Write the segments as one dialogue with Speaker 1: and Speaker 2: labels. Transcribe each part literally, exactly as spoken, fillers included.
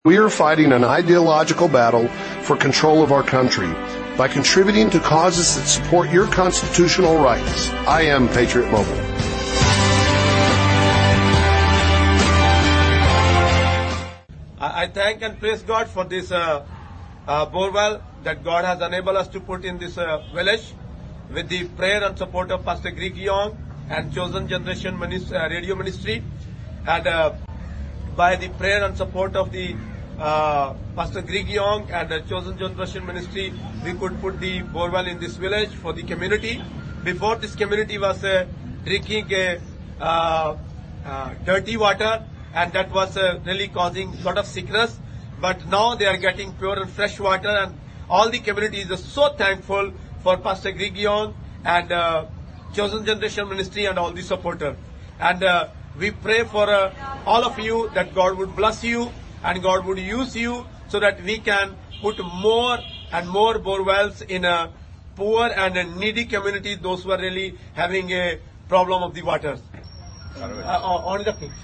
Speaker 1: We are fighting an ideological battle for control of our country by contributing to causes that support your constitutional rights. I am Patriot Mobile.
Speaker 2: I thank and praise God for this uh, uh, borewell that God has enabled us to put in this uh, village with the prayer and support of Pastor Greg Young and Chosen Generation Ministry, uh, Radio Ministry, and uh, by the prayer and support of the uh, Pastor Greg Young and the Chosen Generation Ministry, we could put the borewell in this village for the community. Before, this community was uh, drinking uh, uh, uh, dirty water, and that was uh, really causing a lot of sickness. But now they are getting pure and fresh water, and all the community is so thankful for Pastor Greg Young and uh, Chosen Generation Ministry and all the supporters. And uh, we pray for uh, all of you that God would bless you and God would use you so that we can put more and more borewells in a poor and a needy community, those who are really having a problem of the water. On the thing.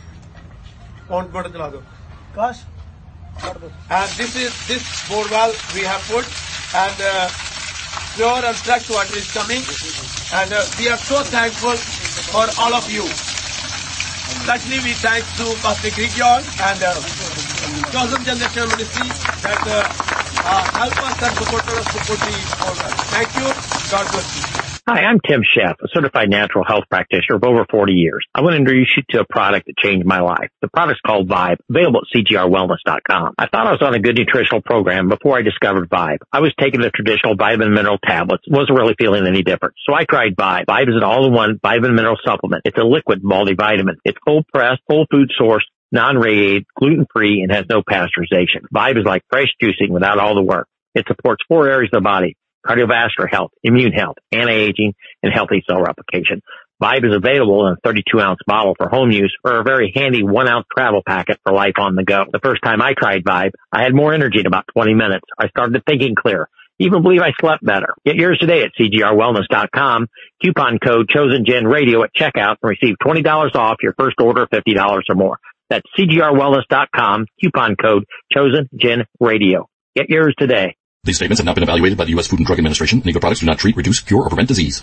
Speaker 2: Gosh. And this is this borewell we have put, and uh, pure and fresh water is coming, and uh, we are so thankful for all of you. Especially we thank to Pastor Greg Young and uh, Chosen Generation Ministry that uh, uh, help us and support us to put the borewell. Thank you. God bless you.
Speaker 3: Hi, I'm Tim Sheff, a certified natural health practitioner of over forty years. I want to introduce you to a product that changed my life. The product's called Vibe, available at C G R wellness dot com. I thought I was on a good nutritional program before I discovered Vibe. I was taking the traditional vitamin mineral tablets, wasn't really feeling any different. So I tried Vibe. Vibe is an all-in-one vitamin mineral supplement. It's a liquid multivitamin. It's cold-pressed, whole food sourced, non-radiated, gluten-free, and has no pasteurization. Vibe is like fresh juicing without all the work. It supports four areas of the body: cardiovascular health, immune health, anti-aging, and healthy cell replication. Vibe is available in a thirty-two ounce bottle for home use or a very handy one ounce travel packet for life on the go. The first time I tried Vibe, I had more energy in about twenty minutes. I started thinking clear. Even believe I slept better. Get yours today at C G R wellness dot com. Coupon code ChosenGenRadio at checkout and receive twenty dollars off your first order of fifty dollars or more. That's C G R wellness dot com. Coupon code ChosenGenRadio. Get yours today.
Speaker 4: These statements have not been evaluated by the U S Food and Drug Administration, and Eagle products do not treat, reduce, cure, or prevent disease.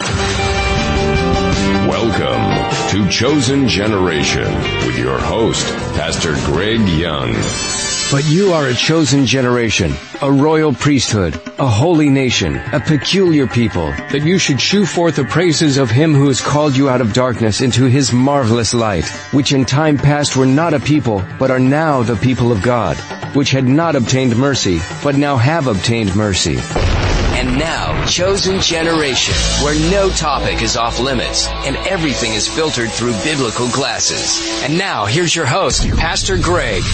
Speaker 5: Welcome to Chosen Generation with your host, Pastor Greg Young.
Speaker 6: But you are a chosen generation, a royal priesthood, a holy nation, a peculiar people, that you should shew forth the praises of him who has called you out of darkness into his marvelous light, which in time past were not a people, but are now the people of God, which had not obtained mercy, but now have obtained mercy.
Speaker 7: And now, Chosen Generation, where no topic is off limits and everything is filtered through biblical glasses. And now, here's your host, Pastor Greg.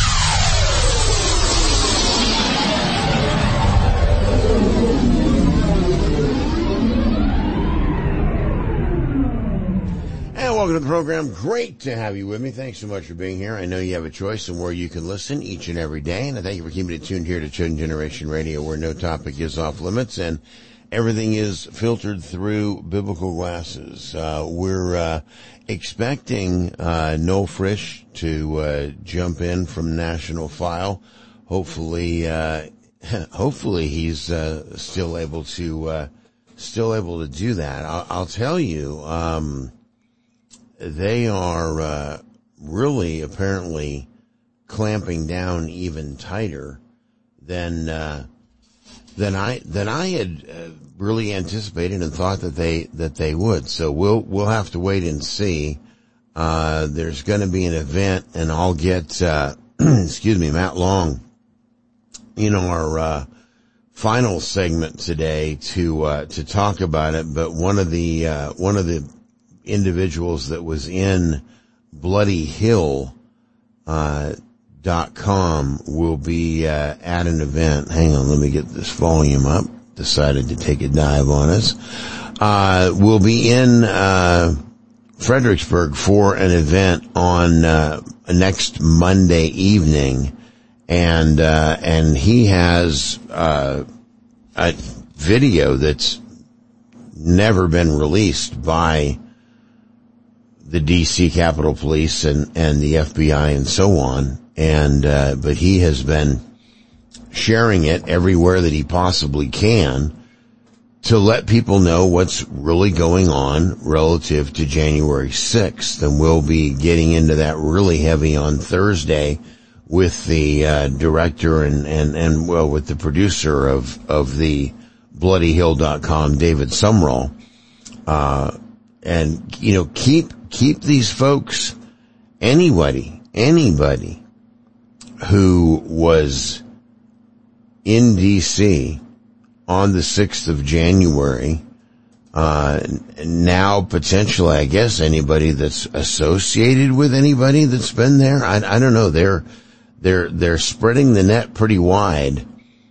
Speaker 8: Welcome to the program. Great to have you with me. Thanks so much for being here. I know you have a choice in where you can listen each and every day, and I thank you for keeping it tuned here to Chosen Generation Radio, where no topic is off limits and everything is filtered through biblical glasses. Uh, we're uh, expecting uh, Noel Frisch to uh, jump in from National File. Hopefully, uh, hopefully he's uh, still able to uh, still able to do that. I'll, I'll tell you. Um, They are uh, really apparently clamping down even tighter than uh, than I than I had uh, really anticipated and thought that they that they would. So we'll we'll have to wait and see. Uh, there's going to be an event, and I'll get uh, excuse me, Matt Long, you know, our uh, final segment today to uh, to talk about it. But one of the uh, one of the individuals that was in Bloody Hill uh, dot com will be uh, at an event. Hang on, let me get this volume up. Decided to take a dive on us. Uh, we'll be in uh, Fredericksburg for an event on uh, next Monday evening, and uh, and he has uh, a video that's never been released by the D C Capitol Police and, and the F B I and so on. and uh, but he has been sharing it everywhere that he possibly can to let people know what's really going on relative to January sixth. And we'll be getting into that really heavy on Thursday with the uh, director and, and, and, well, with the producer of, of the bloody hill dot com, David Sumrall. Uh, and, you know, keep, keep these folks, anybody, anybody who was in D C on the sixth of January, uh, now potentially, I guess, anybody that's associated with anybody that's been there. I, I don't know. They're, they're, they're spreading the net pretty wide.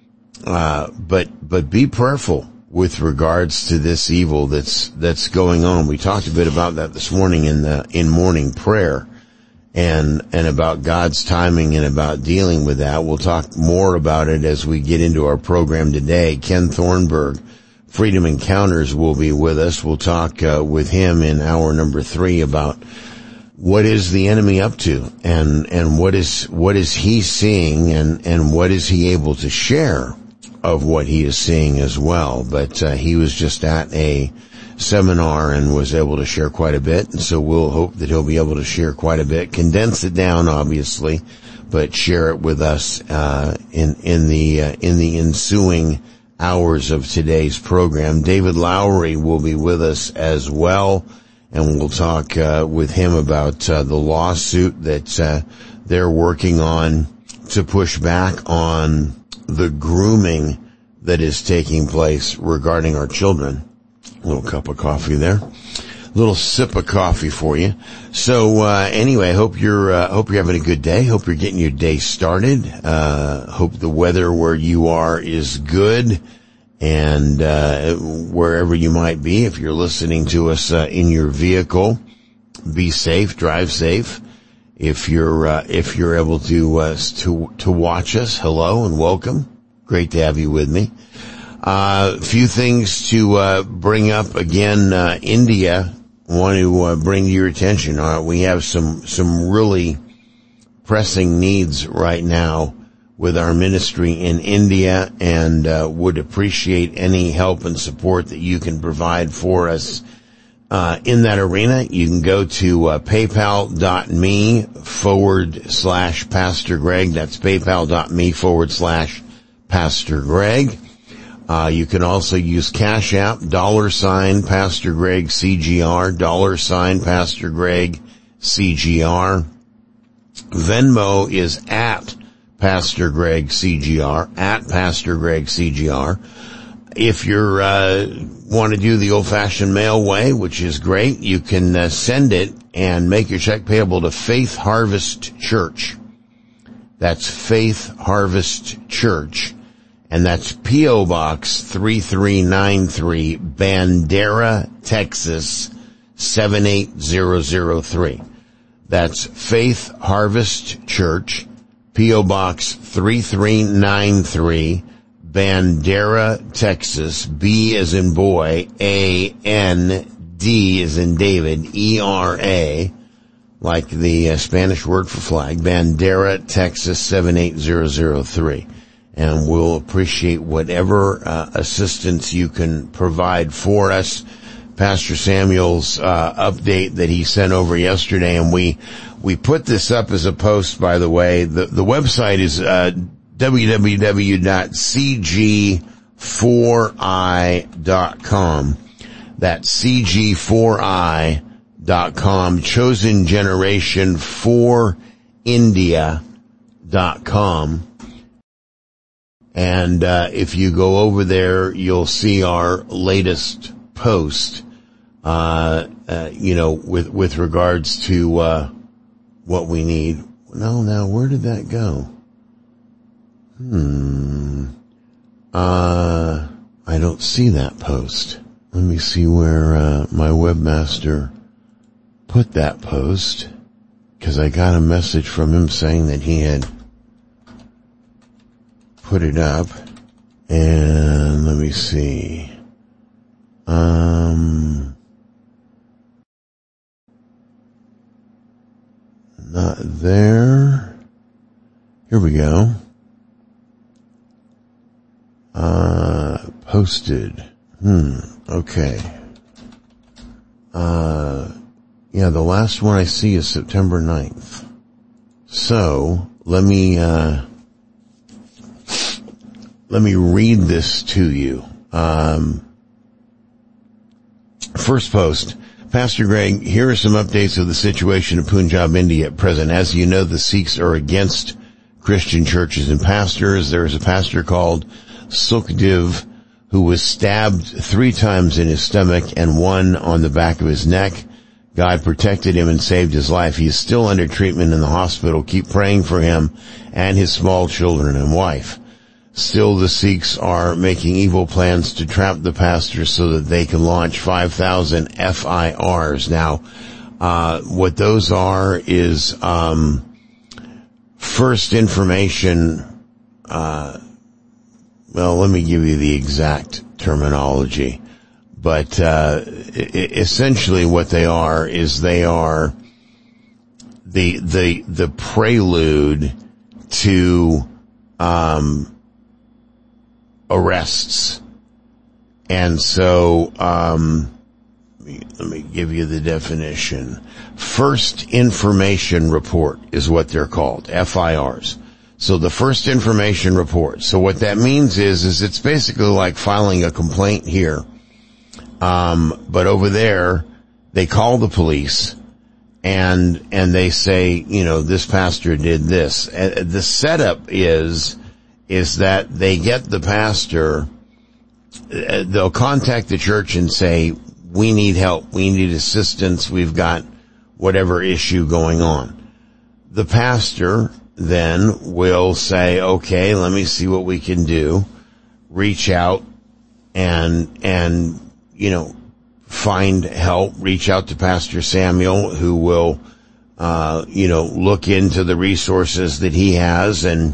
Speaker 8: Uh, but, but be prayerful with regards to this evil that's, that's going on. We talked a bit about that this morning in the, in morning prayer. And, and about God's timing and about dealing with that. We'll talk more about it as we get into our program today. Ken Thornburg, Freedom Encounters, will be with us. We'll talk uh, with him in hour number three about what is the enemy up to and, and what is, what is he seeing and, and what is he able to share of what he is seeing as well. But, uh, he was just at a seminar and was able to share quite a bit, and so we'll hope that he'll be able to share quite a bit, condense it down obviously, but share it with us uh in in the uh, in the ensuing hours of today's program. David Lowry will be with us as well, and we'll talk uh with him about uh, the lawsuit that uh they're working on to push back on the grooming that is taking place regarding our children. A little cup of coffee there. A little sip of coffee for you. So, uh, anyway, hope you're, uh, hope you're having a good day. Hope you're getting your day started. Uh, hope the weather where you are is good. And, uh, wherever you might be, if you're listening to us, uh, in your vehicle, be safe, drive safe. If you're, uh, if you're able to, uh, to, to watch us, hello and welcome. Great to have you with me. A uh, few things to uh, bring up again. Uh, India, want to uh, bring to your attention. Uh, we have some some really pressing needs right now with our ministry in India, and uh, would appreciate any help and support that you can provide for us uh, in that arena. You can go to uh, paypal.me forward slash Pastor Greg. That's paypal.me forward slash Pastor Greg. Uh, you can also use Cash App, dollar sign Pastor Greg C G R, dollar sign Pastor Greg C G R. Venmo is at Pastor Greg C G R, at Pastor Greg C G R. If you're, uh, want to do the old-fashioned mail way, which is great, you can uh, send it and make your check payable to Faith Harvest Church. That's Faith Harvest Church. And that's P O Box three three nine three, Bandera, Texas seven eight zero zero three. That's Faith Harvest Church, P O Box three three nine three, Bandera, Texas, B as in boy, A N D as in David, E R A, like the uh, Spanish word for flag, Bandera, Texas seven eight zero zero three. And we'll appreciate whatever uh, assistance you can provide for us. Pastor Samuel's uh, update that he sent over yesterday, and we we put this up as a post, by the way. The, the website is uh, w w w dot c g four i dot com. That's c g four i dot com. Chosen Generation for India dot com. And uh if you go over there, you'll see our latest post, uh, uh you know, with with regards to uh what we need. No, now, where did that go? Hmm. Uh, I don't see that post. Let me see where uh my webmaster put that post, because I got a message from him saying that he had put it up. And let me see. Um, not there. Here we go. Uh, posted. Hmm. Okay. Uh, yeah, the last one I see is September ninth. So, let me, uh, let me read this to you. Um, first post. Pastor Greg, here are some updates of the situation in Punjab, India at present. As you know, the Sikhs are against Christian churches and pastors. There is a pastor called Sukhdev who was stabbed three times in his stomach and one on the back of his neck. God protected him and saved his life. He is still under treatment in the hospital. Keep praying for him and his small children and wife. Still, the Sikhs are making evil plans to trap the pastors so that they can launch five thousand F I Rs. Now, uh, what those are is, um, first information, uh, well, let me give you the exact terminology. But, uh, I- essentially what they are is they are the, the, the prelude to, um, arrests. And so, um, let me give you the definition. First information report is what they're called, F I Rs. So the first information report. So what that means is, is it's basically like filing a complaint here. Um, but over there, they call the police and, and they say, you know, this pastor did this. Uh, the setup is, is that they get the pastor, uh, they'll contact the church and say, we need help, we need assistance, we've got whatever issue going on. The pastor then will say, okay, let me see what we can do, reach out and, and, you know, find help, reach out to Pastor Samuel, who will, uh, you know, look into the resources that he has and,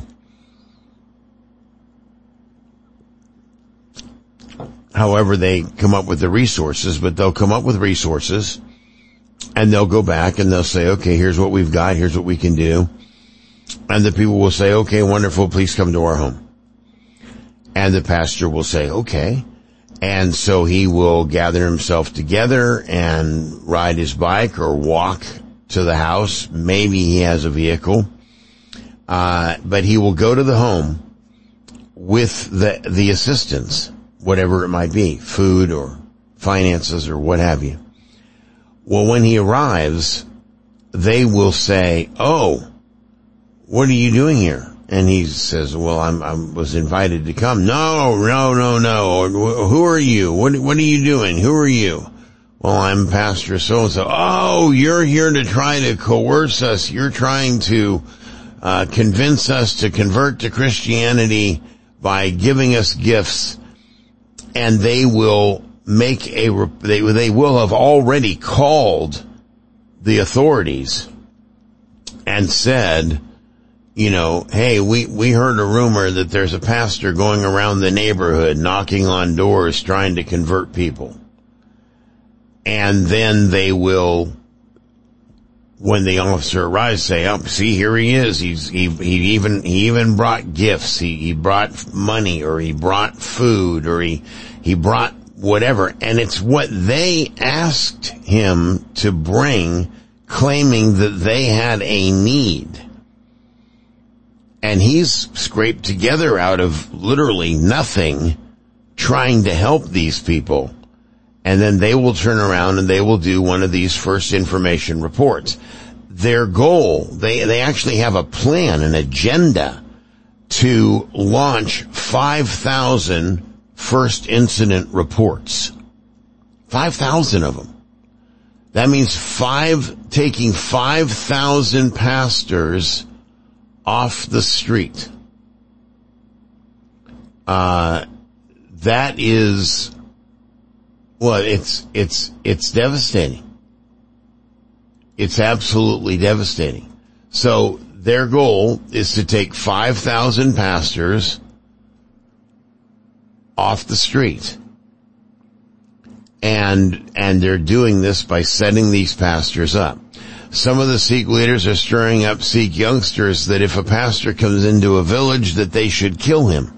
Speaker 8: however they come up with the resources, but they'll come up with resources and they'll go back and they'll say, okay, here's what we've got, here's what we can do. And the people will say, okay, wonderful, please come to our home. And the pastor will say, okay. And so he will gather himself together and ride his bike or walk to the house. Maybe he has a vehicle. Uh, but he will go to the home with the, the assistance, whatever it might be, food or finances or what have you. Well, when he arrives, they will say, oh, what are you doing here? And he says, well, I'm, I was invited to come. No, no, no, no. Who are you? What, what are you doing? Who are you? Well, I'm Pastor so-and-so. Oh, you're here to try to coerce us. You're trying to, uh, convince us to convert to Christianity by giving us gifts. And they will make a, they, they will have already called the authorities and said, you know, hey, we, we heard a rumor that there's a pastor going around the neighborhood knocking on doors trying to convert people. And then they will, when the officer arrives, say, oh, see, here he is. He's, he, he even, he even brought gifts. He, he brought money or he brought food or he, he brought whatever. And it's what they asked him to bring, claiming that they had a need. And he's scraped together out of literally nothing trying to help these people. And then they will turn around and they will do one of these first information reports. Their goal, they, they actually have a plan, an agenda to launch five thousand first incident reports. five thousand of them. That means five, taking five thousand pastors off the street. Uh, that is, well, it's, it's, it's devastating. It's absolutely devastating. So their goal is to take five thousand pastors off the street. And, and they're doing this by setting these pastors up. Some of the Sikh leaders are stirring up Sikh youngsters that if a pastor comes into a village that they should kill him.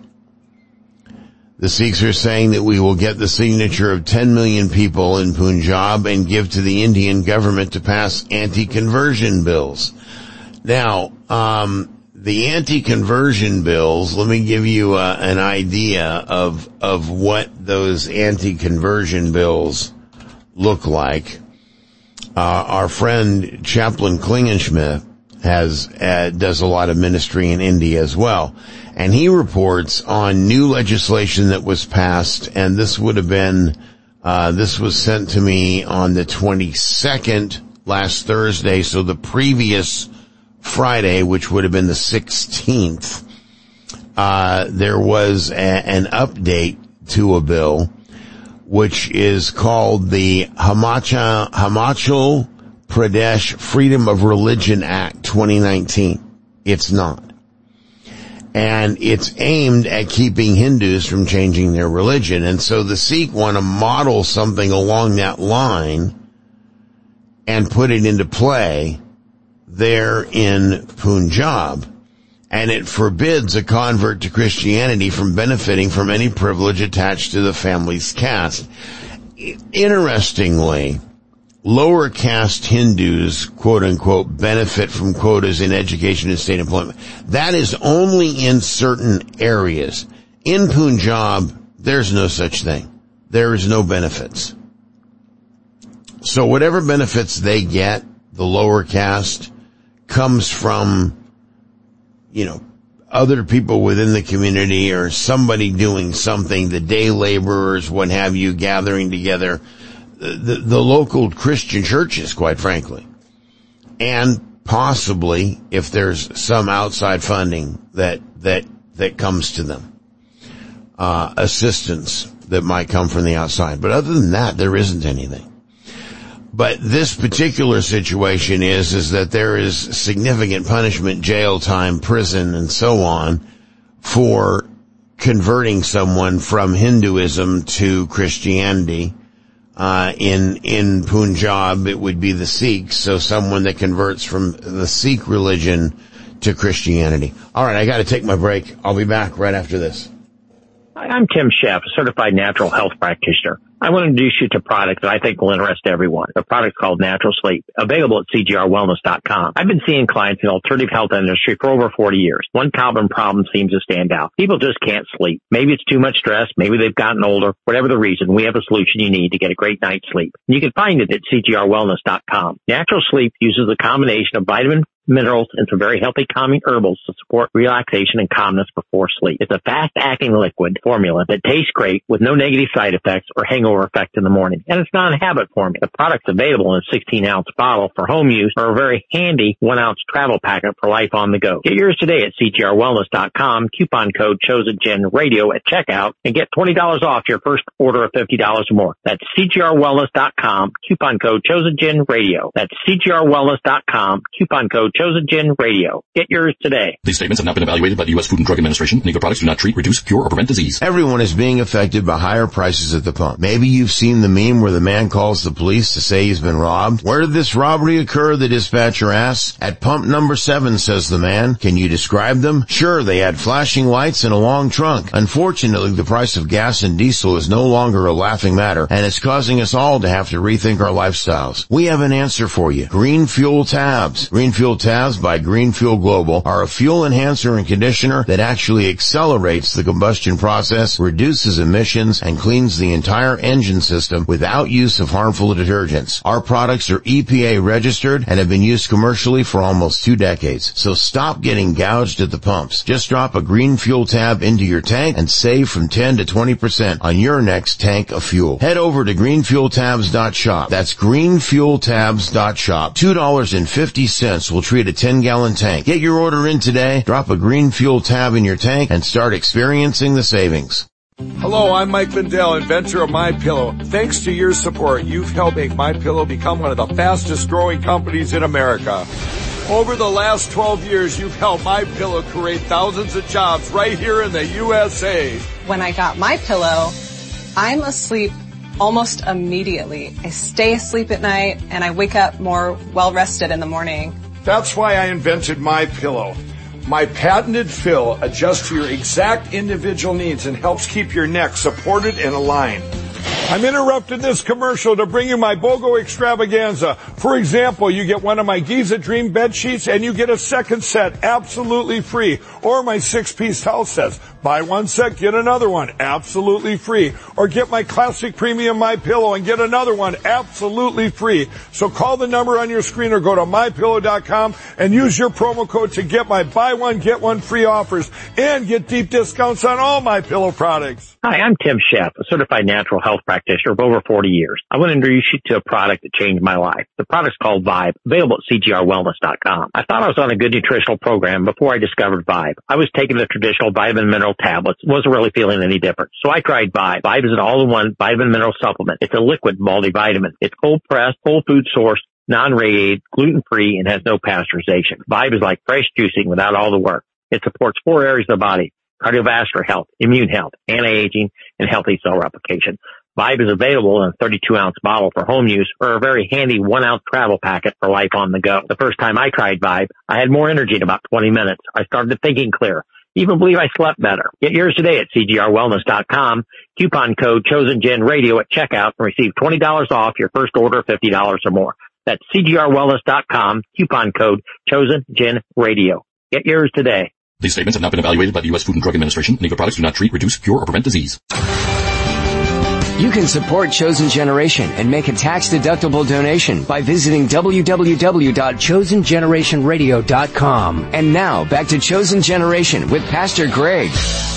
Speaker 8: The Sikhs are saying that we will get the signature of ten million people in Punjab and give to the Indian government to pass anti-conversion bills. Now, um, the anti-conversion bills, let me give you uh, an idea of, of what those anti-conversion bills look like. Uh, our friend Chaplain Klingenschmidt has, uh, does a lot of ministry in India as well. And he reports on new legislation that was passed, and this would have been, uh, this was sent to me on the twenty-second last Thursday, so the previous Friday, which would have been the sixteenth, uh, there was a, an update to a bill, which is called the Himachal, Himachal Pradesh Freedom of Religion Act twenty nineteen. It's not. And it's aimed at keeping Hindus from changing their religion. And so the Sikh want to model something along that line and put it into play there in Punjab. And it forbids a convert to Christianity from benefiting from any privilege attached to the family's caste. Interestingly, lower caste Hindus, quote unquote, benefit from quotas in education and state employment. That is only in certain areas. In Punjab, there's no such thing. There is no benefits. So whatever benefits they get, the lower caste, comes from, you know, other people within the community or somebody doing something, the day laborers, what have you, gathering together, the, the local Christian churches, quite frankly. And possibly if there's some outside funding that, that, that comes to them, uh, assistance that might come from the outside. But other than that, there isn't anything. But this particular situation is, is that there is significant punishment, jail time, prison, and so on for converting someone from Hinduism to Christianity. Uh, in, in Punjab, it would be the Sikhs, so someone that converts from the Sikh religion to Christianity. All right, I gotta take my break. I'll be back right after this.
Speaker 3: Hi, I'm Tim Sheff, a certified natural health practitioner. I want to introduce you to a product that I think will interest everyone. The product's called Natural Sleep, available at C G R wellness dot com. I've been seeing clients in the alternative health industry for over forty years. One common problem seems to stand out. People just can't sleep. Maybe it's too much stress. Maybe they've gotten older. Whatever the reason, we have a solution you need to get a great night's sleep. You can find it at C G R wellness dot com. Natural Sleep uses a combination of vitamin, minerals, and some very healthy calming herbals to support relaxation and calmness before sleep. It's a fast-acting liquid formula that tastes great with no negative side effects or hangover effect in the morning. And it's not a habit formula. The product's available in a sixteen ounce bottle for home use or a very handy one ounce travel packet for life on the go. Get yours today at C G R wellness dot com. Coupon code ChosenGen Radio at checkout and get twenty dollars off your first order of fifty dollars or more. That's C G R wellness dot com. Coupon code ChosenGen Radio. That's C G R wellness dot com. Coupon code ChosenGen Radio. Get yours today.
Speaker 4: These statements have not been evaluated by the U S Food and Drug Administration. Legal products do not treat, reduce, cure, or prevent disease.
Speaker 8: Everyone is being affected by higher prices at the pump. Maybe you've seen the meme where the man calls the police to say he's been robbed. Where did this robbery occur? The dispatcher asks. At pump number seven, says the man. Can you describe them? Sure, they had flashing lights and a long trunk. Unfortunately, the price of gas and diesel is no longer a laughing matter, and it's causing us all to have to rethink our lifestyles. We have an answer for you. Green Fuel Tabs. Green Fuel Tabs by Green Fuel Global are a fuel enhancer and conditioner that actually accelerates the combustion process, reduces emissions, and cleans the entire engine system without use of harmful detergents. Our products are E P A registered and have been used commercially for almost two decades. So stop getting gouged at the pumps. Just drop a Green Fuel Tab into your tank and save from ten to twenty percent on your next tank of fuel. Head over to green fuel tabs dot shop. That's green fuel tabs dot shop. two dollars and fifty cents will treat a ten gallon tank. Get your order in today, drop a Green Fuel Tab in your tank, and start experiencing the savings.
Speaker 9: Hello, I'm Mike Lindell, inventor of MyPillow. Thanks to your support, you've helped make MyPillow become one of the fastest growing companies in America. Over the last twelve years, you've helped MyPillow create thousands of jobs right here in the U S A.
Speaker 10: When I got MyPillow, I'm asleep almost immediately. I stay asleep at night and I wake up more well-rested in the morning.
Speaker 9: That's why I invented MyPillow. My patented fill adjusts to your exact individual needs and helps keep your neck supported and aligned. I'm interrupting this commercial to bring you my BOGO extravaganza. For example, you get one of my Giza Dream bed sheets and you get a second set absolutely free. Or my six-piece towel sets. Buy one set, get another one absolutely free. Or get my classic premium MyPillow and get another one absolutely free. So call the number on your screen or go to my pillow dot com and use your promo code to get my buy one, get one free offers and get deep discounts on all MyPillow products.
Speaker 3: Hi, I'm Tim Sheff, a certified natural health practitioner of over forty years. I want to introduce you to a product that changed my life. The product's called Vibe, available at C G R wellness dot com. I thought I was on a good nutritional program before I discovered Vibe. I was taking the traditional vitamin mineral tablets, wasn't really feeling any different. So I tried Vibe. Vibe is an all-in-one vitamin mineral supplement. It's a liquid multivitamin. It's cold-pressed, whole food sourced, non-radiated, gluten-free, and has no pasteurization. Vibe is like fresh juicing without all the work. It supports four areas of the body: cardiovascular health, immune health, anti-aging, and healthy cell replication. Vibe is available in a thirty-two ounce bottle for home use or a very handy one ounce travel packet for life on the go. The first time I tried Vibe, I had more energy in about twenty minutes. I started thinking clear. Even believe I slept better. Get yours today at C G R wellness dot com. Coupon code ChosenGenRadio at checkout and receive twenty dollars off your first order of fifty dollars or more. That's C G R wellness dot com. Coupon code ChosenGenRadio. Get yours today.
Speaker 4: These statements have not been evaluated by the U S Food and Drug Administration. Legal products do not treat, reduce, cure, or prevent disease.
Speaker 7: You can support Chosen Generation and make a tax-deductible donation by visiting w w w dot chosen generation radio dot com. And now, back to Chosen Generation with Pastor Greg.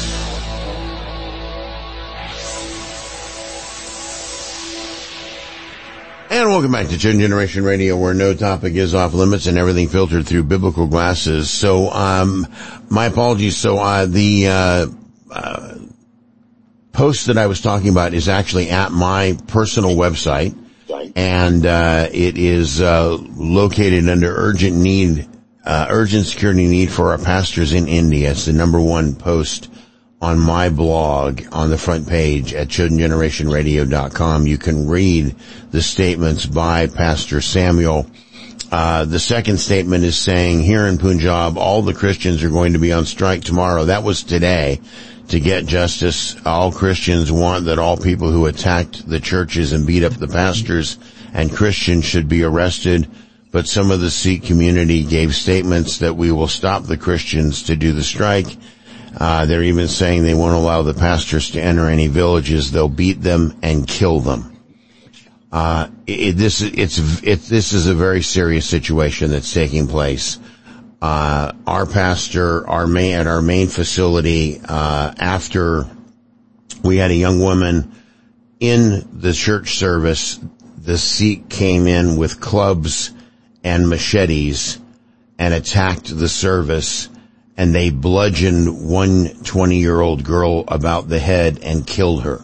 Speaker 8: And welcome back to Chosen Generation Radio, where no topic is off limits and everything filtered through biblical glasses. So, um, my apologies. So, uh, the, uh, uh, post that I was talking about is actually at my personal website, and uh it is uh located under urgent need, uh urgent security need for our pastors in India. It's the number one post on my blog on the front page at chosen generation radio dot com. You can read the statements by Pastor Samuel. Uh the second statement is saying, here in Punjab, all the Christians are going to be on strike tomorrow. That was today. To get justice, all Christians want that all people who attacked the churches and beat up the pastors and Christians should be arrested. But some of the Sikh community gave statements that we will stop the Christians to do the strike. Uh, they're even saying they won't allow the pastors to enter any villages. They'll beat them and kill them. Uh, it, this, it's, it, this is a very serious situation that's taking place. Uh, our pastor, our main, at our main facility, uh, after we had a young woman in the church service, the Sikh came in with clubs and machetes and attacked the service, and they bludgeoned one twenty-year-old girl about the head and killed her.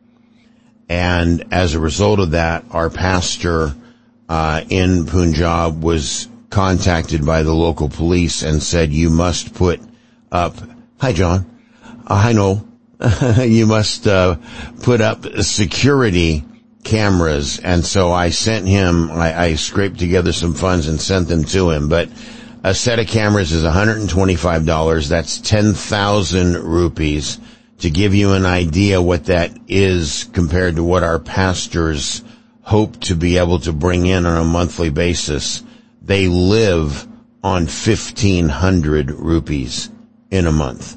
Speaker 8: And as a result of that, our pastor, uh, in Punjab was contacted by the local police and said, you must put up, hi John, uh, hi Noel, you must uh, put up security cameras. And so I sent him, I, I scraped together some funds and sent them to him. But a set of cameras is one hundred twenty-five dollars. That's ten thousand rupees. To give you an idea what that is compared to what our pastors hope to be able to bring in on a monthly basis, they live on fifteen hundred rupees in a month.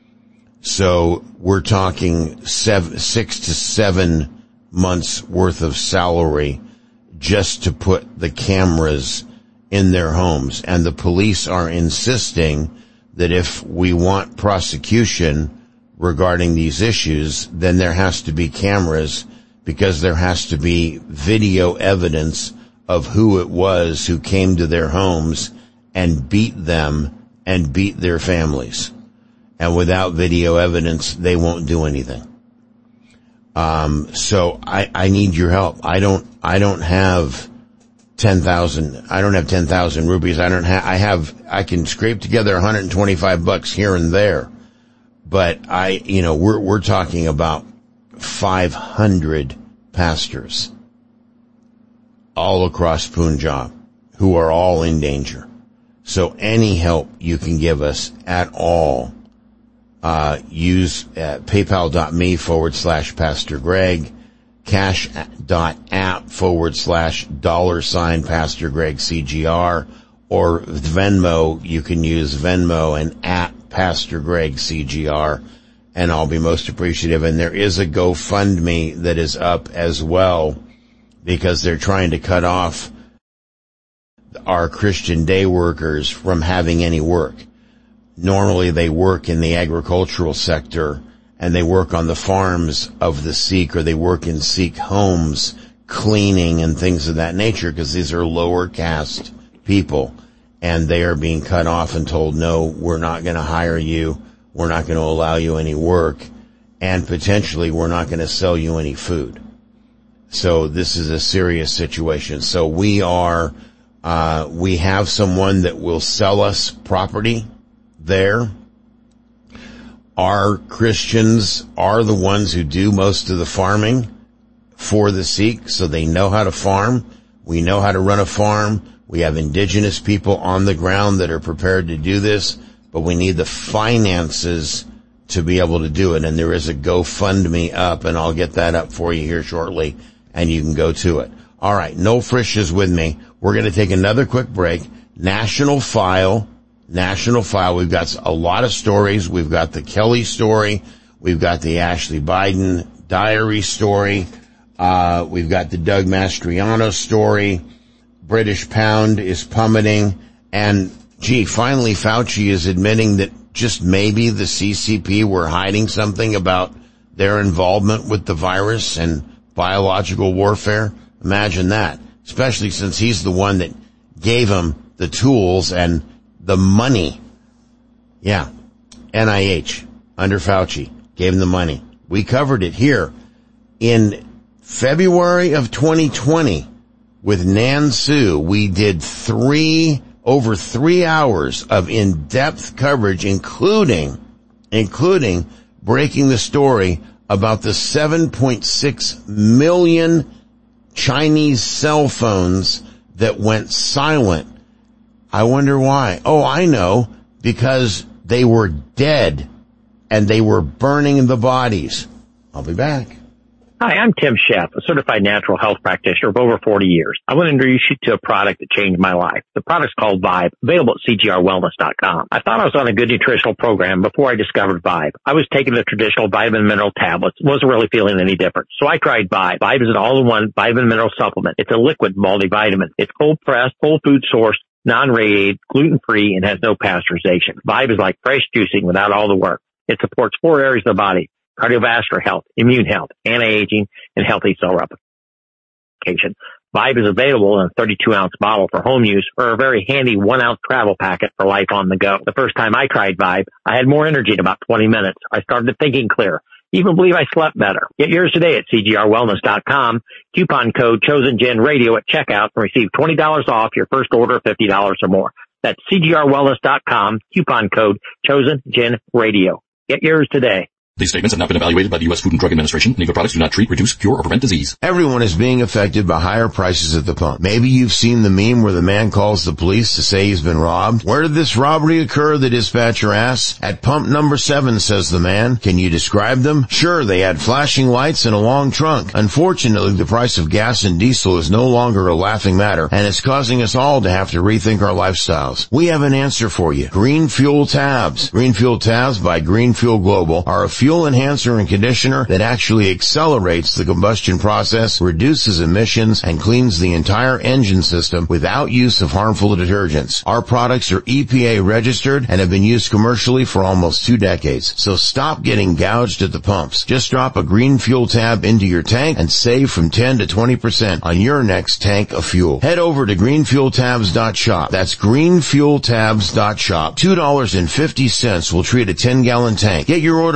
Speaker 8: So we're talking seven, six to seven months worth of salary just to put the cameras in their homes. And the police are insisting that if we want prosecution regarding these issues, then there has to be cameras, because there has to be video evidence of who it was who came to their homes and beat them and beat their families. And without video evidence, they won't do anything. Um, so I, I need your help. I don't, I don't have ten thousand, I don't have ten thousand rupees. I don't have, I have, I can scrape together one hundred twenty-five bucks here and there. But I, you know, we're, we're talking about five hundred pastors all across Punjab who are all in danger. So any help you can give us at all, uh, use uh, paypal.me forward slash Pastor Greg, cash.app forward slash dollar sign Pastor Greg CGR, or Venmo, you can use Venmo and at Pastor Greg CGR, and I'll be most appreciative. And there is a GoFundMe that is up as well, because they're trying to cut off our Christian day workers from having any work. Normally they work in the agricultural sector, and they work on the farms of the Sikh, or they work in Sikh homes, cleaning and things of that nature, because these are lower caste people, and they are being cut off and told, no, we're not going to hire you, we're not going to allow you any work, and potentially we're not going to sell you any food. So this is a serious situation. So we are, uh, we have someone that will sell us property there. Our Christians are the ones who do most of the farming for the Sikhs, so they know how to farm. We know how to run a farm. We have indigenous people on the ground that are prepared to do this, but we need the finances to be able to do it. And there is a GoFundMe up, and I'll get that up for you here shortly, and you can go to it. All right, Noel Frisch is with me. We're going to take another quick break. National File. National File. We've got a lot of stories. We've got the Kelly story. We've got the Ashley Biden diary story. Uh, we've got the Doug Mastriano story. British pound is plummeting. And, gee, finally Fauci is admitting that just maybe the C C P were hiding something about their involvement with the virus and biological warfare. Imagine that, especially since he's the one that gave them the tools and the money. Yeah, N I H, under Fauci, gave him the money. We covered it here in February of twenty twenty with Nan Sue. We did three, over three hours of in-depth coverage, including, including breaking the story about the seven point six million Chinese cell phones that went silent. I wonder why. Oh, I know. Because they were dead and they were burning the bodies. I'll be back.
Speaker 3: Hi, I'm Tim Sheff, a certified natural health practitioner of over forty years. I want to introduce you to a product that changed my life. The product's called Vibe, available at C G R wellness dot com. I thought I was on a good nutritional program before I discovered Vibe. I was taking the traditional vitamin mineral tablets, wasn't really feeling any different. So I tried Vibe. Vibe is an all-in-one vitamin mineral supplement. It's a liquid multivitamin. It's cold-pressed, whole food sourced, non-radiated, gluten-free, and has no pasteurization. Vibe is like fresh juicing without all the work. It supports four areas of the body: cardiovascular health, immune health, anti-aging, and healthy cell replication. Vibe is available in a thirty-two ounce bottle for home use, or a very handy one ounce travel packet for life on the go. The first time I tried Vibe, I had more energy in about twenty minutes. I started thinking clear. Even believe I slept better. Get yours today at C G R wellness dot com. Coupon code ChosenGenRadio at checkout and receive twenty dollars off your first order of fifty dollars or more. That's C G R wellness dot com. Coupon code ChosenGenRadio. Get yours today.
Speaker 4: These statements have not been evaluated by the U S Food and Drug Administration. Legal products do not treat, reduce, cure, or prevent disease.
Speaker 8: Everyone is being affected by higher prices at the pump. Maybe you've seen the meme where the man calls the police to say he's been robbed. Where did this robbery occur? The dispatcher asks. At pump number seven, says the man. Can you describe them? Sure, they had flashing lights and a long trunk. Unfortunately, the price of gas and diesel is no longer a laughing matter, and it's causing us all to have to rethink our lifestyles. We have an answer for you. Green Fuel Tabs. Green Fuel Tabs by Green Fuel Global are a fuel enhancer and conditioner that actually accelerates the combustion process, reduces emissions, and cleans the entire engine system without use of harmful detergents. Our products are E P A registered and have been used commercially for almost two decades. So stop getting gouged at the pumps. Just drop a Green Fuel Tab into your tank and save from ten to twenty percent on your next tank of fuel. Head over to green fuel tabs dot shop. That's green fuel tabs dot shop. two dollars and fifty cents will treat a ten gallon tank. Get your order in today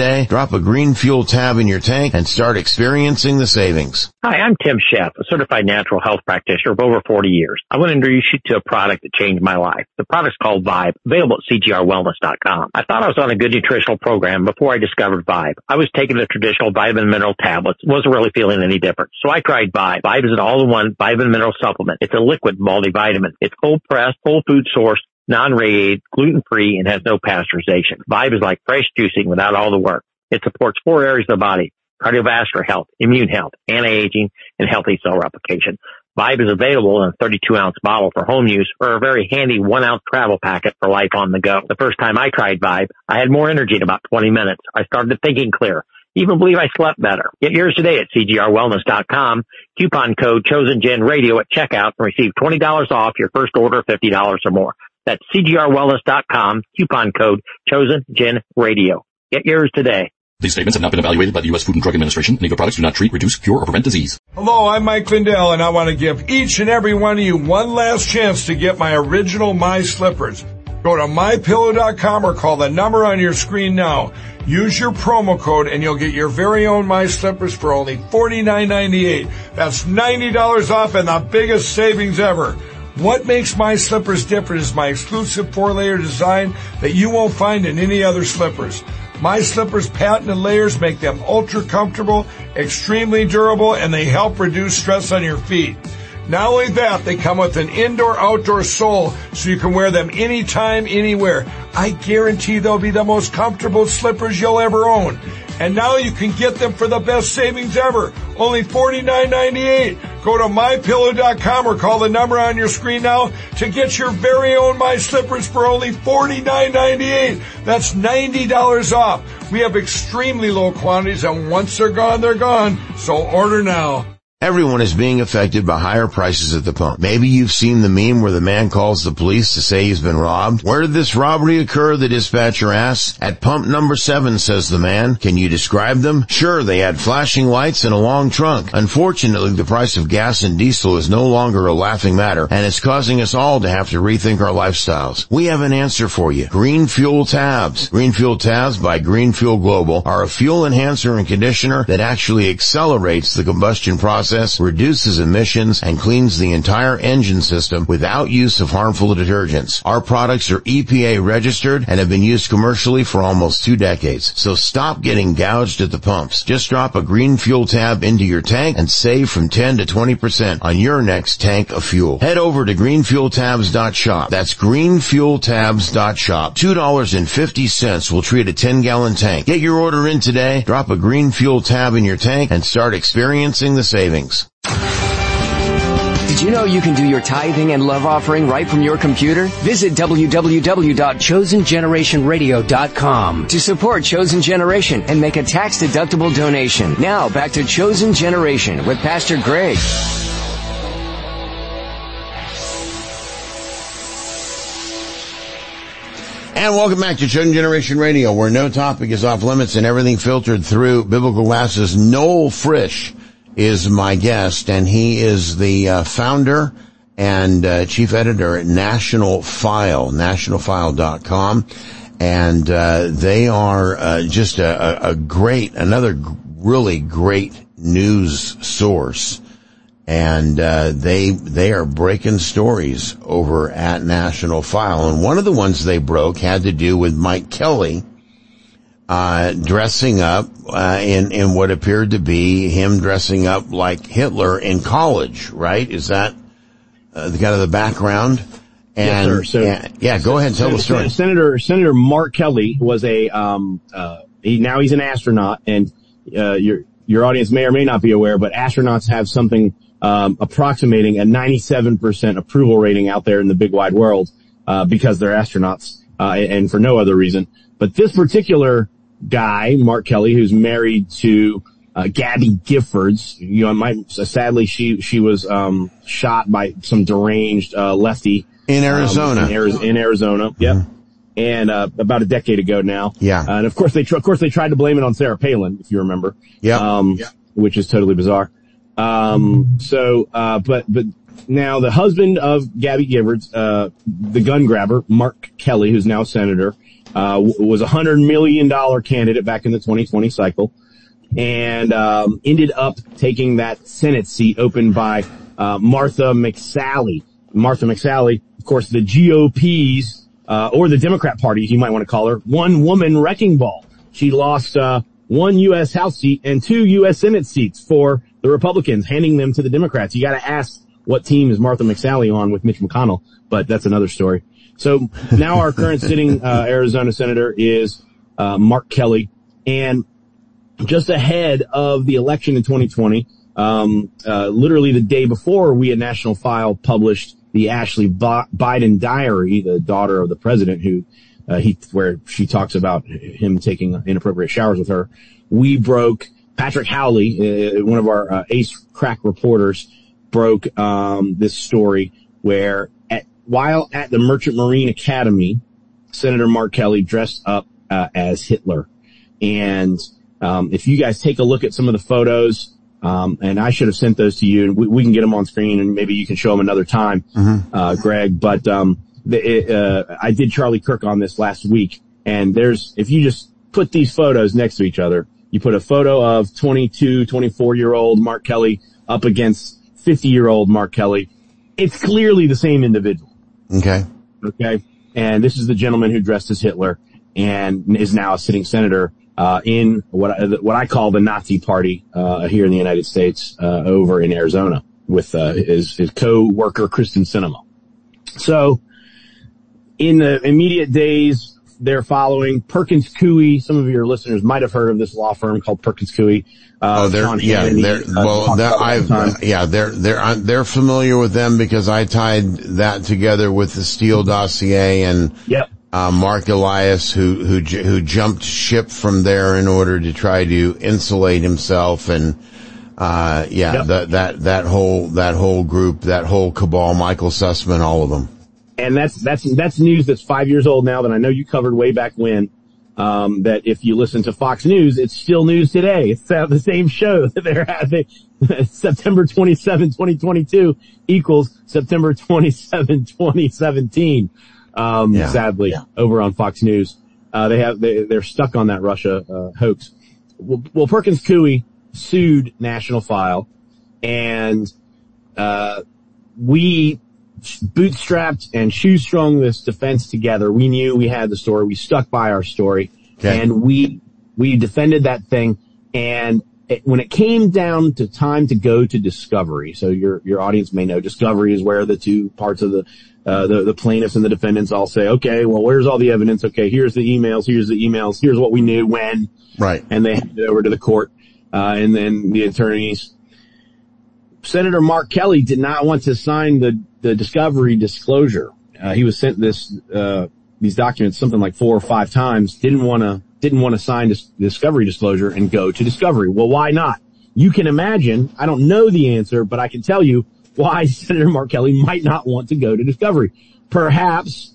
Speaker 8: today, drop a Green Fuel tab in your tank and start experiencing the savings.
Speaker 3: Hi, I'm Tim Sheff, a certified natural health practitioner of over forty years. I want to introduce you to a product that changed my life. The product's called Vibe, available at C G R wellness dot com. I thought I was on a good nutritional program before I discovered Vibe. I was taking the traditional vitamin and mineral tablets, wasn't really feeling any different. So I tried Vibe. Vibe is an all-in-one vitamin and mineral supplement. It's a liquid multivitamin. It's cold-pressed, whole food sourced, non-radiated, gluten-free, and has no pasteurization. Vibe is like fresh juicing without all the work. It supports four areas of the body: cardiovascular health, immune health, anti-aging, and healthy cell replication. Vibe is available in a thirty-two ounce bottle for home use or a very handy one ounce travel packet for life on the go. The first time I tried Vibe, I had more energy in about twenty minutes. I started thinking clear. Even believe I slept better. Get yours today at C G R wellness dot com. Coupon code ChosenGenRadio at checkout and receive twenty dollars off your first order of fifty dollars or more. That's C G R wellness dot com. Coupon code ChosenGenRadio. Get yours today.
Speaker 4: These statements have not been evaluated by the U S Food and Drug Administration. Legal products do not treat, reduce, cure, or prevent disease.
Speaker 9: Hello, I'm Mike Lindell, and I want to give each and every one of you one last chance to get my original My Slippers. Go to my pillow dot com or call the number on your screen now. Use your promo code and you'll get your very own My Slippers for only forty-nine ninety-eight. That's ninety dollars off and the biggest savings ever. What makes My Slippers different is my exclusive four-layer design that you won't find in any other slippers. My Slippers' patented layers make them ultra comfortable, extremely durable, and they help reduce stress on your feet. Not only that, they come with an indoor-outdoor sole so you can wear them anytime, anywhere. I guarantee they'll be the most comfortable slippers you'll ever own. And now you can get them for the best savings ever, only forty-nine ninety-eight. Go to my pillow dot com or call the number on your screen now to get your very own My Slippers for only forty-nine ninety-eight. That's ninety dollars off. We have extremely low quantities, and once they're gone, they're gone. So order now.
Speaker 8: Everyone is being affected by higher prices at the pump. Maybe you've seen the meme where the man calls the police to say he's been robbed. Where did this robbery occur? The dispatcher asks. At pump number seven, says the man. Can you describe them? Sure, they had flashing lights and a long trunk. Unfortunately, the price of gas and diesel is no longer a laughing matter, and it's causing us all to have to rethink our lifestyles. We have an answer for you. Green Fuel Tabs. Green Fuel Tabs by Green Fuel Global are a fuel enhancer and conditioner that actually accelerates the combustion process, reduces emissions, and cleans the entire engine system without use of harmful detergents. Our products are E P A registered and have been used commercially for almost two decades. So stop getting gouged at the pumps. Just drop a Green Fuel tab into your tank and save from ten to twenty percent on your next tank of fuel. Head over to green fuel tabs dot shop. That's green fuel tabs dot shop. two dollars and fifty cents will treat a ten gallon tank. Get your order in today, drop a Green Fuel tab in your tank, and start experiencing the savings.
Speaker 7: Did you know you can do your tithing and love offering right from your computer? Visit w w w dot chosen generation radio dot com to support Chosen Generation and make a tax-deductible donation. Now, back to Chosen Generation with Pastor Greg.
Speaker 8: And welcome back to Chosen Generation Radio, where no topic is off limits and everything filtered through biblical glasses. Noel Frisch is my guest, and he is the uh, founder and uh, chief editor at National File, national file dot com. And uh, they are uh, just a, a great, another really great news source. And uh, they they are breaking stories over at National File. And one of the ones they broke had to do with Mike Kelly uh dressing up uh in in what appeared to be him dressing up like Hitler in college, right? Is that uh, the kind of the background? And
Speaker 11: yes, sir. So,
Speaker 8: yeah, yeah, go ahead and tell the story.
Speaker 11: Senator Senator Mark Kelly was a um uh he now he's an astronaut, and uh your your audience may or may not be aware, but astronauts have something um approximating a ninety-seven percent approval rating out there in the big wide world uh because they're astronauts uh and for no other reason. But this particular guy, Mark Kelly, who's married to uh, Gabby Giffords, you know, might, sadly she she was um shot by some deranged uh lefty
Speaker 8: in Arizona.
Speaker 11: Um, in, Ari- in Arizona, yep. Mm-hmm. And uh about a decade ago now.
Speaker 8: Yeah.
Speaker 11: Uh, and of course they tr- of course they tried to blame it on Sarah Palin, if you remember.
Speaker 8: Yeah.
Speaker 11: Um yeah. Which is totally bizarre. Um so uh but but now the husband of Gabby Giffords, uh the gun grabber, Mark Kelly, who's now senator, uh, was a hundred million dollar candidate back in the twenty twenty cycle, and um, ended up taking that Senate seat opened by uh, Martha McSally. Martha McSally, of course, the G O P's uh, or the Democrat Party, you might want to call her, one woman wrecking ball. She lost uh, one U S House seat and two U S Senate seats for the Republicans, handing them to the Democrats. You got to ask what team is Martha McSally on with Mitch McConnell, but that's another story. So now our current sitting uh, Arizona senator is uh, Mark Kelly, and just ahead of the election in twenty twenty, um, uh, literally the day before, we at National File published the Ashley Bi- Biden diary, the daughter of the president, who uh, he where she talks about him taking inappropriate showers with her. We broke Patrick Howley, uh, one of our uh, ace crack reporters, broke um, this story where at, while at the Merchant Marine Academy, Senator Mark Kelly dressed up uh, as Hitler. And um, if you guys take a look at some of the photos, um, and I should have sent those to you, and we, we can get them on screen, and maybe you can show them another time, mm-hmm. uh, Greg. But um, the, it, uh, I did Charlie Kirk on this last week, and there's if you just put these photos next to each other, you put a photo of twenty-two, twenty-four-year-old Mark Kelly up against fifty-year-old Mark Kelly. It's clearly the same individual.
Speaker 8: Okay.
Speaker 11: Okay. And this is the gentleman who dressed as Hitler and is now a sitting senator uh in what I, what I call the Nazi Party uh here in the United States, uh over in Arizona with uh his his co-worker Kristen Sinema. So in the immediate days they're following, Perkins Coie, some of your listeners might have heard of this law firm called Perkins Coie. Uh,
Speaker 8: oh, they're,
Speaker 11: Sean
Speaker 8: yeah,
Speaker 11: Hannity,
Speaker 8: they're,
Speaker 11: uh,
Speaker 8: well, they're, I've, uh, yeah, they're, they're, they're familiar with them because I tied that together with the Steele dossier and,
Speaker 11: yep.
Speaker 8: uh, Mark Elias, who, who, who jumped ship from there in order to try to insulate himself and, uh, yeah, yep. that, that, that whole, that whole group, that whole cabal, Michael Sussman, all of them.
Speaker 11: And that's, that's, that's news that's five years old now that I know you covered way back when. Um, that if you listen to Fox News, it's still news today. It's uh, the same show that they're having. September twenty-seventh, twenty twenty-two equals September twenty-seventh, twenty seventeen. Um, yeah. sadly, yeah. over on Fox News. Uh, they have, they, they're stuck on that Russia, uh, hoax. Well, well, Perkins Coie sued National File, and, uh, we bootstrapped and shoestrung this defense together. We knew we had the story. We stuck by our story, okay. and we we defended that thing. And it, when it came down to time to go to discovery, so your your audience may know, discovery is where the two parts of the uh, the, the plaintiffs and the defendants all say, okay, well, where's all the evidence? Okay, here's the emails. Here's the emails. Here's what we knew when.
Speaker 8: Right.
Speaker 11: And they hand it over to the court, uh, and then the attorneys. Senator Mark Kelly did not want to sign the the discovery disclosure. Uh, he was sent this, uh, these documents something like four or five times, didn't want to, didn't want to sign this discovery disclosure and go to discovery. Well, why not? You can imagine, I don't know the answer, but I can tell you why Senator Mark Kelly might not want to go to discovery. Perhaps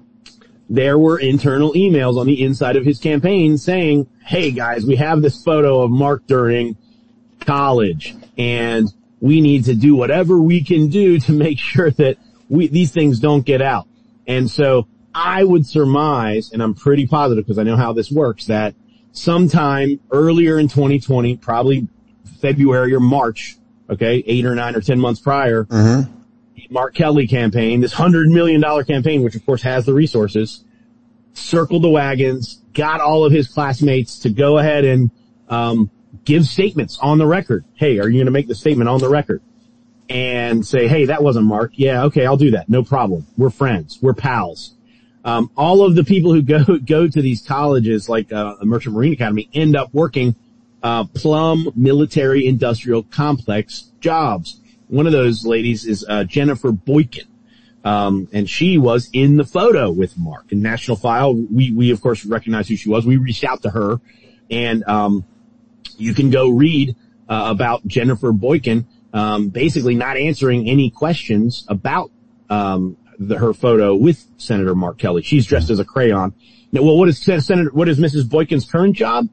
Speaker 11: there were internal emails on the inside of his campaign saying, hey guys, we have this photo of Mark during college and we need to do whatever we can do to make sure that we, these things don't get out. And so I would surmise, and I'm pretty positive because I know how this works, that sometime earlier in twenty twenty, probably February or March, okay, eight or nine or ten months prior,
Speaker 8: mm-hmm.
Speaker 11: the Mark Kelly campaign, this hundred million dollar campaign, which of course has the resources, circled the wagons, got all of his classmates to go ahead and, um, give statements on the record. Hey, are you going to make the statement on the record? And say, hey, that wasn't Mark. Yeah, okay, I'll do that. No problem. We're friends. We're pals. Um, all of the people who go, go to these colleges like, uh, the Merchant Marine Academy end up working, uh, plum military industrial complex jobs. One of those ladies is, uh, Jennifer Boykin. Um, and she was in the photo with Mark. In National File, we, we of course recognize who she was. We reached out to her and, um, you can go read uh, about Jennifer Boykin, um, basically not answering any questions about um, the, her photo with Senator Mark Kelly. She's dressed as a crayon. Now, well, what is Senator? What is Missus Boykin's current job?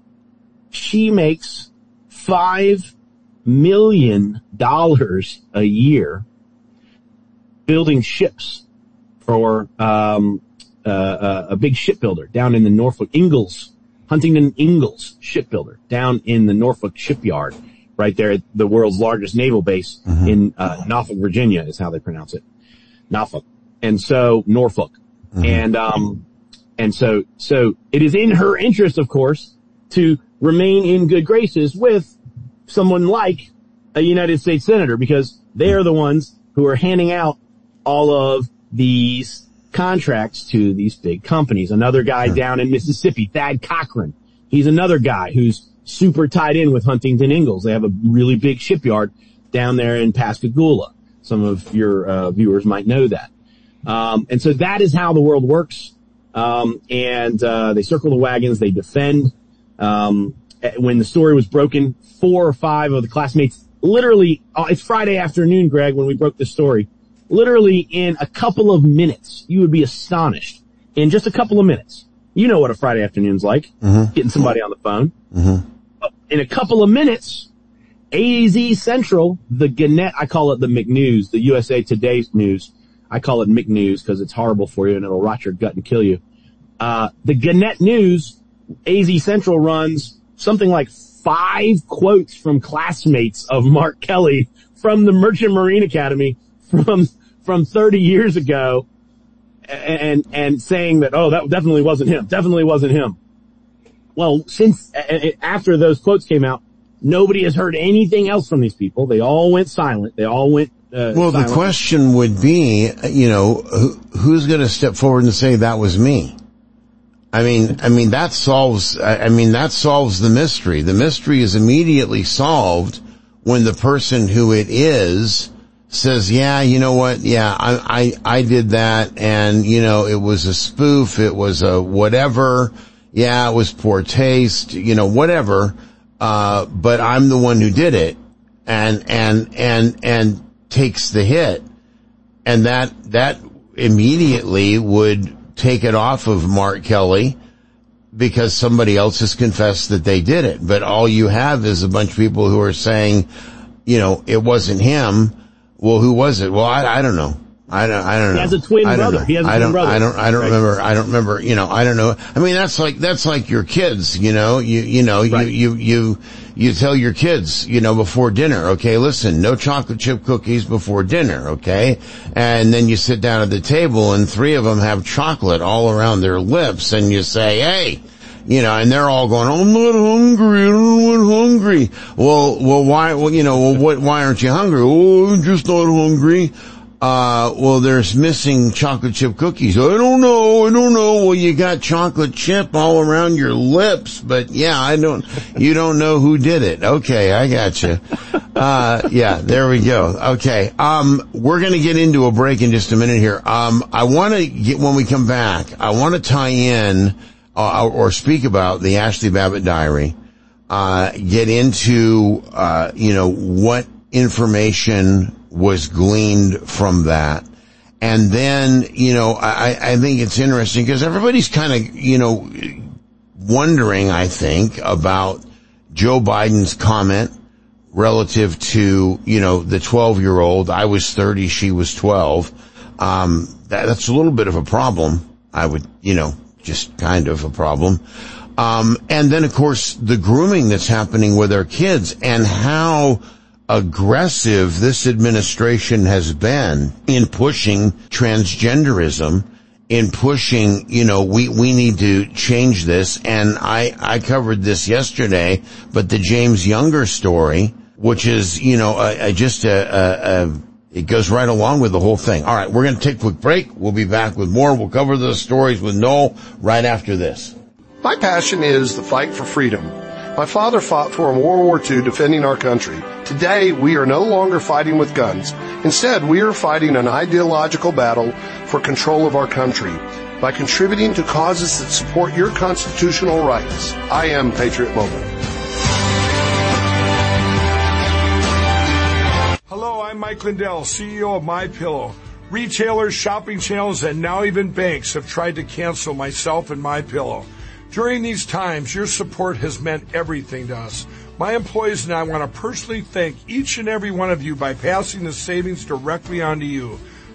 Speaker 11: She makes five million dollars a year building ships for um, uh, uh, a big shipbuilder down in the Norfolk Ingalls, Huntington Ingalls shipbuilder down in the Norfolk shipyard, right there at the world's largest naval base mm-hmm. in uh, Norfolk, Virginia is how they pronounce it. Norfolk. And so, Norfolk. Mm-hmm. And, um, and so, so it is in her interest, of course, to remain in good graces with someone like a United States senator, because they are the ones who are handing out all of these contracts to these big companies. Another guy sure. down in Mississippi, Thad Cochran. He's another guy who's super tied in with Huntington Ingalls. They have a really big shipyard down there in Pascagoula. Some of your uh, viewers might know that. Um, and so that is how the world works. Um, and uh, they circle the wagons, they defend. Um, when the story was broken, four or five of the classmates literally, uh, it's Friday afternoon, Greg, when we broke this story. Literally in a couple of minutes, you would be astonished. In just a couple of minutes. You know what a Friday afternoon's like. Mm-hmm. Getting somebody on the phone. Mm-hmm. In a couple of minutes, A Z Central, the Gannett, I call it the McNews, the U S A Today News. I call it McNews because it's horrible for you and it'll rot your gut and kill you. Uh, the Gannett News, A Z Central runs something like five quotes from classmates of Mark Kelly from the Merchant Marine Academy from from thirty years ago, and and saying that, oh, that definitely wasn't him, definitely wasn't him. Well, since after those quotes came out, nobody has heard anything else from these people. They all went silent. They all went. Uh,
Speaker 8: well, silent. The question would be, you know, who, who's going to step forward and say that was me? I mean, I mean that solves. I mean that solves the mystery. The mystery is immediately solved when the person who it is says, yeah, you know what? Yeah, I, I, I did that, and you know, it was a spoof. It was a whatever. Yeah, it was poor taste. You know, whatever. Uh, but I'm the one who did it, and and and and takes the hit, and that that immediately would take it off of Mark Kelly because somebody else has confessed that they did it. But all you have is a bunch of people who are saying, you know, it wasn't him. Well, who was it? Well, I, I don't know. I don't, I don't know.
Speaker 11: He has a twin brother. He has a
Speaker 8: I
Speaker 11: twin
Speaker 8: don't,
Speaker 11: brother.
Speaker 8: I don't, I don't right. remember, I don't remember, you know, I don't know. I mean, that's like, that's like your kids, you know, you, you know, right. you, you, you, you tell your kids, you know, before dinner, okay, listen, no chocolate chip cookies before dinner, okay? And then you sit down at the table and three of them have chocolate all around their lips and you say, hey, you know, and they're all going, I'm not hungry, I'm not hungry. Well, well, why, well, you know, well, what, why aren't you hungry? Oh, I'm just not hungry. Uh, well, there's missing chocolate chip cookies. I don't know, I don't know. Well, you got chocolate chip all around your lips, but yeah, I don't, you don't know who did it. Okay, I got you. Uh, yeah, there we go. Okay, um, we're gonna get into a break in just a minute here. Um, I wanna get, when we come back, I wanna tie in, uh, or speak about the Ashley Babbitt diary, uh, get into, uh, you know, what information was gleaned from that. And then, you know, I, I think it's interesting because everybody's kind of, you know, wondering, I think, about Joe Biden's comment relative to, you know, the twelve-year-old. I was thirty, she was twelve. Um, that, that's a little bit of a problem. I would, you know, just kind of a problem. Um, and then, of course, the grooming that's happening with our kids and how aggressive this administration has been in pushing transgenderism, in pushing, you know, we, we need to change this. And I, I covered this yesterday, but the James Younger story, which is, you know, a, a, just a, a, a, it goes right along with the whole thing. All right, we're going to take a quick break. We'll be back with more. We'll cover those stories with Noel right after this.
Speaker 1: My passion is the fight for freedom. My father fought for in World War Two defending our country. Today, we are no longer fighting with guns. Instead, we are fighting an ideological battle for control of our country by contributing to causes that support your constitutional rights. I am Patriot Mobile.
Speaker 9: Hello, I'm Mike Lindell, C E O of MyPillow. Retailers, shopping channels, and now even banks have tried to cancel myself and MyPillow. During these times, your support has meant everything to us. My employees and I want to personally thank each and every one of you by passing the savings directly on to you.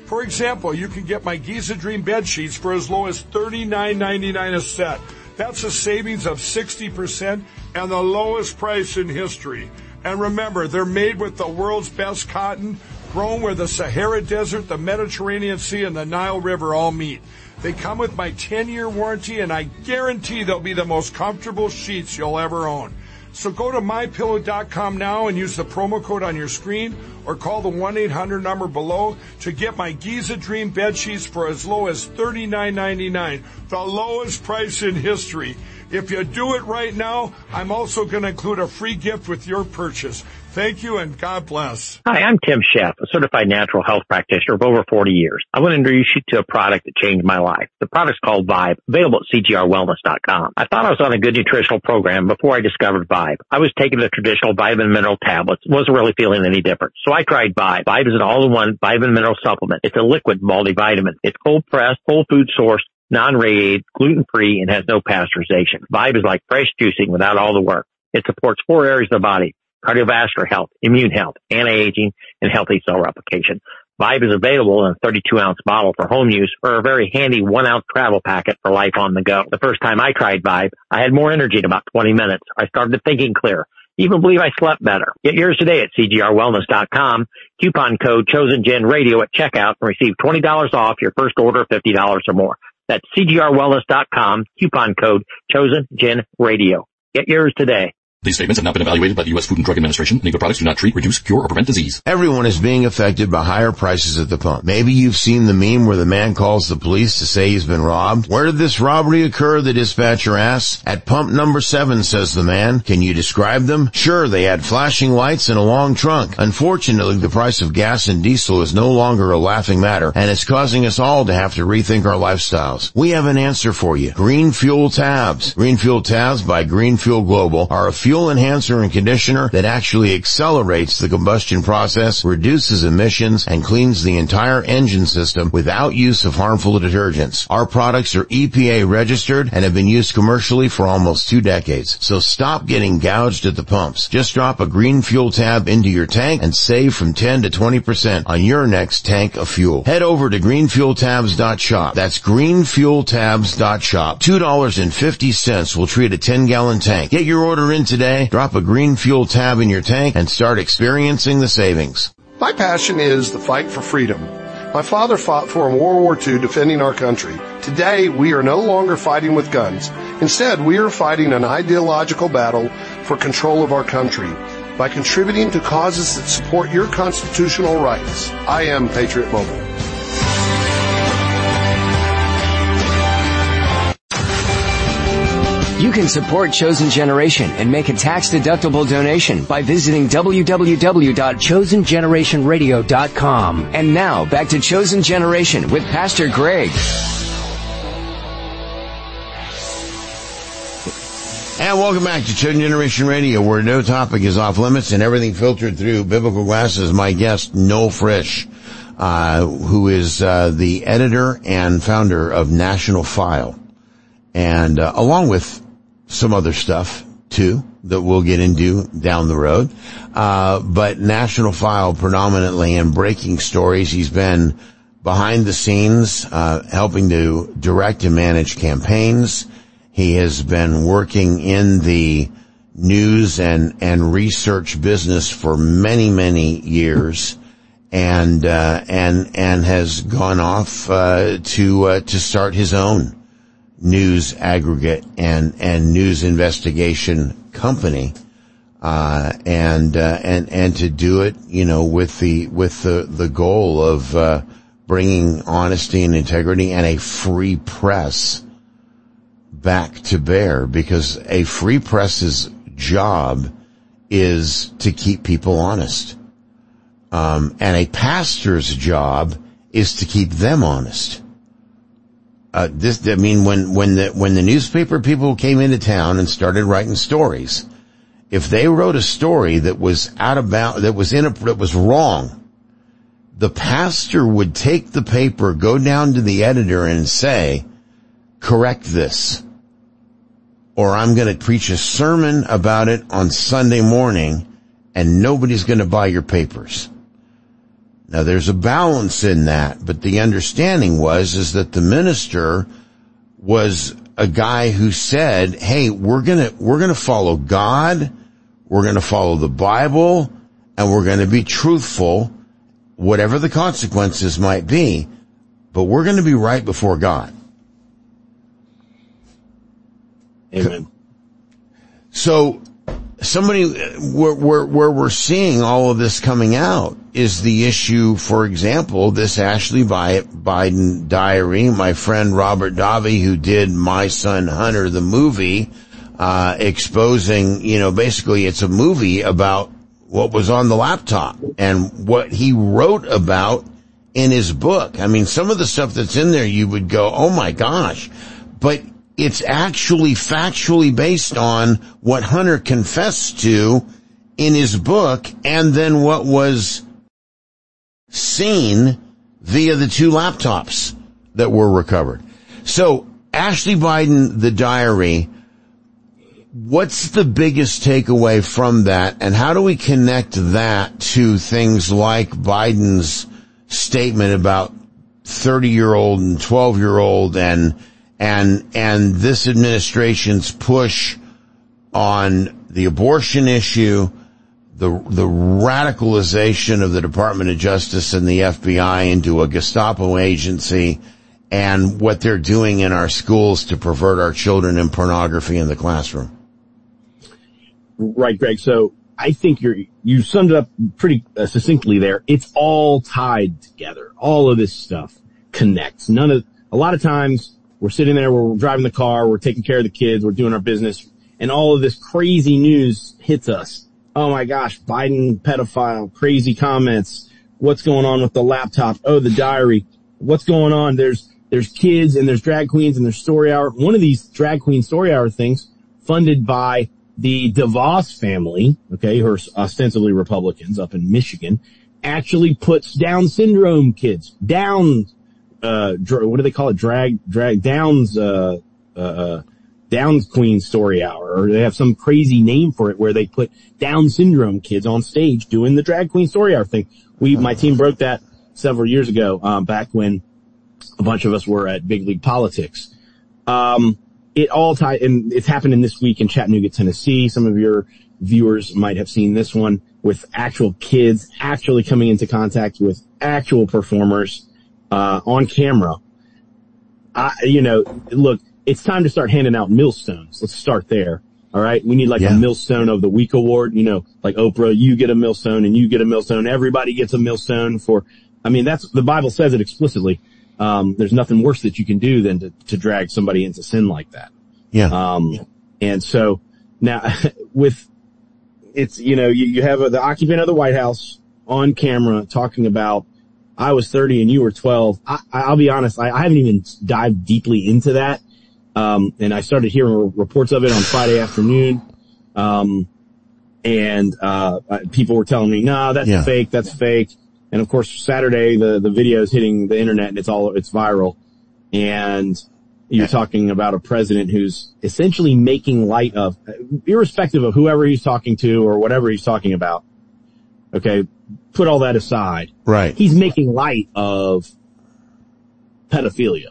Speaker 9: For example, you can get my Giza Dream bed sheets for as low as thirty-nine ninety-nine a set. That's a savings of sixty percent and the lowest price in history. And remember, they're made with the world's best cotton, grown where the Sahara Desert, the Mediterranean Sea, and the Nile River all meet. They come with my ten-year warranty, and I guarantee they'll be the most comfortable sheets you'll ever own. So go to my pillow dot com now and use the promo code on your screen or call the one eight hundred number below to get my Giza Dream bed sheets for as low as thirty-nine ninety-nine, the lowest price in history. If you do it right now, I'm also going to include a free gift with your purchase. Thank you and God bless.
Speaker 3: Hi, I'm Tim Sheff, a certified natural health practitioner of over forty years. I want to introduce you to a product that changed my life. The product's called Vibe, available at C G R wellness dot com. I thought I was on a good nutritional program before I discovered Vibe. I was taking the traditional vitamin mineral tablets, wasn't really feeling any different. So I tried Vibe. Vibe is an all-in-one vitamin mineral supplement. It's a liquid multivitamin. It's cold-pressed, whole food sourced, non-radiated, gluten-free, and has no pasteurization. Vibe is like fresh juicing without all the work. It supports four areas of the body: cardiovascular health, immune health, anti-aging, and healthy cell replication. Vibe is available in a thirty-two ounce bottle for home use or a very handy one ounce travel packet for life on the go. The first time I tried Vibe, I had more energy in about twenty minutes. I started thinking clear. Even believe I slept better. Get yours today at C G R wellness dot com. Coupon code ChosenGenRadio at checkout and receive twenty dollars off your first order of fifty dollars or more. That's C G R wellness dot com. Coupon code ChosenGenRadio. Get yours today.
Speaker 4: These statements have not been evaluated by the U S Food and Drug Administration, and either products do not treat, reduce, cure, or prevent disease.
Speaker 8: Everyone is being affected by higher prices at the pump. Maybe you've seen the meme where the man calls the police to say he's been robbed. Where did this robbery occur? The dispatcher asks. At pump number seven, says the man. Can you describe them? Sure, they had flashing lights and a long trunk. Unfortunately, the price of gas and diesel is no longer a laughing matter, and it's causing us all to have to rethink our lifestyles. We have an answer for you. Green Fuel Tabs. Green Fuel Tabs by Green Fuel Global are a fuel enhancer and conditioner that actually accelerates the combustion process, reduces emissions, and cleans the entire engine system without use of harmful detergents. Our products are E P A registered and have been used commercially for almost two decades. So stop getting gouged at the pumps. Just drop a Green Fuel Tab into your tank and save from ten to twenty percent on your next tank of fuel. Head over to green fuel tabs dot shop. That's green fuel tabs dot shop. two dollars and fifty cents will treat a ten gallon tank. Get your order in today. Drop a Green Fuel Tab in your tank and start experiencing the savings.
Speaker 1: My passion is the fight for freedom. My father fought for in World War Two defending our country. Today, we are no longer fighting with guns. Instead, we are fighting an ideological battle for control of our country by contributing to causes that support your constitutional rights. I am Patriot Mobile.
Speaker 7: You can support Chosen Generation and make a tax-deductible donation by visiting w w w dot chosen generation radio dot com. And now, back to Chosen Generation with Pastor Greg.
Speaker 8: And welcome back to Chosen Generation Radio, where no topic is off limits and everything filtered through biblical glasses. My guest, Noel Frisch, uh, who is uh, the editor and founder of National File. And uh, along with some other stuff, too, that we'll get into down the road. Uh, but National File predominantly in breaking stories. He's been behind the scenes, uh, helping to direct and manage campaigns. He has been working in the news and, and research business for many, many years. And, uh, and, and has gone off, uh, to, uh, to start his own news aggregate and, and news investigation company, uh, and, uh, and, and to do it, you know, with the, with the, the goal of, uh, bringing honesty and integrity and a free press back to bear, because a free press's job is to keep people honest. Um, and a pastor's job is to keep them honest. Uh, this, I mean, when, when the, when the newspaper people came into town and started writing stories, if they wrote a story that was out of bounds, that was in a, that was wrong, the pastor would take the paper, go down to the editor and say, correct this, or I'm going to preach a sermon about it on Sunday morning and nobody's going to buy your papers. Now there's a balance in that, but the understanding was, is that the minister was a guy who said, hey, we're gonna, we're gonna follow God, we're gonna follow the Bible, and we're gonna be truthful, whatever the consequences might be, but we're gonna be right before God.
Speaker 11: Amen.
Speaker 8: So, somebody, where, where, where we're seeing all of this coming out is the issue, for example, this Ashley Biden diary. My friend Robert Davi, who did My Son Hunter, the movie, uh, exposing, you know, basically it's a movie about what was on the laptop and what he wrote about in his book. I mean, some of the stuff that's in there, you would go, oh my gosh, but it's actually factually based on what Hunter confessed to in his book and then what was seen via the two laptops that were recovered. So, Ashley Biden, the diary, what's the biggest takeaway from that, and how do we connect that to things like Biden's statement about thirty-year-old and twelve-year-old and and and this administration's push on the abortion issue, the the radicalization of the Department of Justice and the F B I into a Gestapo agency, and what they're doing in our schools to pervert our children in pornography in the classroom?
Speaker 11: Right, Greg. So I think you're, you summed it up pretty uh, succinctly there. It's all tied together. All of this stuff connects. None of, a lot of times we're sitting there, we're driving the car, we're taking care of the kids, we're doing our business, and all of this crazy news hits us. Oh my gosh, Biden pedophile, crazy comments. What's going on with the laptop? Oh, the diary. What's going on? There's, there's kids and there's drag queens and there's story hour. One of these drag queen story hour things funded by the DeVos family, okay, who are ostensibly Republicans up in Michigan, actually puts Down syndrome kids, Down, uh, dr- what do they call it? Drag, drag, Downs, uh, uh, Downs Queen story hour, or they have some crazy name for it where they put Down syndrome kids on stage doing the drag queen story hour thing. We, my team broke that several years ago, um, back when a bunch of us were at Big League Politics. Um, It all tied, and it's happening this week in Chattanooga, Tennessee. Some of your viewers might have seen this one with actual kids actually coming into contact with actual performers, uh, on camera. I, you know, look, it's time to start handing out millstones. Let's start there. All right. We need like yeah. a millstone of the week award. You know, like Oprah, you get a millstone and you get a millstone. Everybody gets a millstone for, I mean, that's, the Bible says it explicitly. Um, there's nothing worse that you can do than to, to drag somebody into sin like that.
Speaker 8: Yeah.
Speaker 11: Um, yeah. And so now with, it's, you know, you, you have a, the occupant of the White House on camera talking about, I was thirty and you were twelve. I, I'll be honest, I, I haven't even dived deeply into that. Um, and I started hearing reports of it on Friday afternoon. Um, and, uh, people were telling me, nah, that's yeah. fake, that's fake. And of course, Saturday, the, the video is hitting the internet and it's all, it's viral. And you're talking about a president who's essentially making light of, irrespective of whoever he's talking to or whatever he's talking about. Okay. Put all that aside.
Speaker 8: Right.
Speaker 11: He's making light of pedophilia.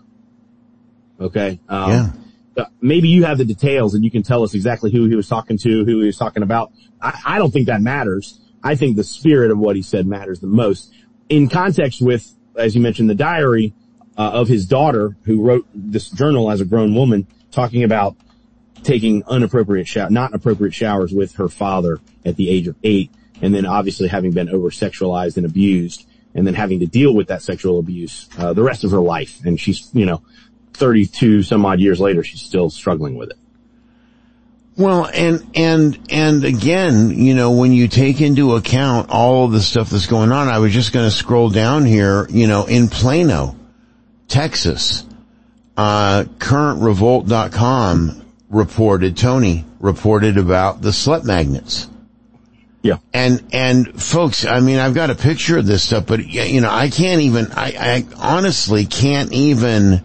Speaker 11: Okay. Um, yeah. Maybe you have the details and you can tell us exactly who he was talking to, who he was talking about. I, I don't think that matters. I think the spirit of what he said matters the most. In context with, as you mentioned, the diary uh, of his daughter, who wrote this journal as a grown woman, talking about taking inappropriate shower, not appropriate showers with her father at the age of eight, and then obviously having been over-sexualized and abused, and then having to deal with that sexual abuse uh, the rest of her life. And she's, you know, thirty-two some odd years later, she's still struggling with it.
Speaker 8: Well, and, and, and again, you know, when you take into account all of the stuff that's going on, I was just going to scroll down here, you know, in Plano, Texas, uh, current revolt dot com reported, Tony reported about the slut magnets.
Speaker 11: Yeah.
Speaker 8: And, and folks, I mean, I've got a picture of this stuff, but you know, I can't even, I, I honestly can't even,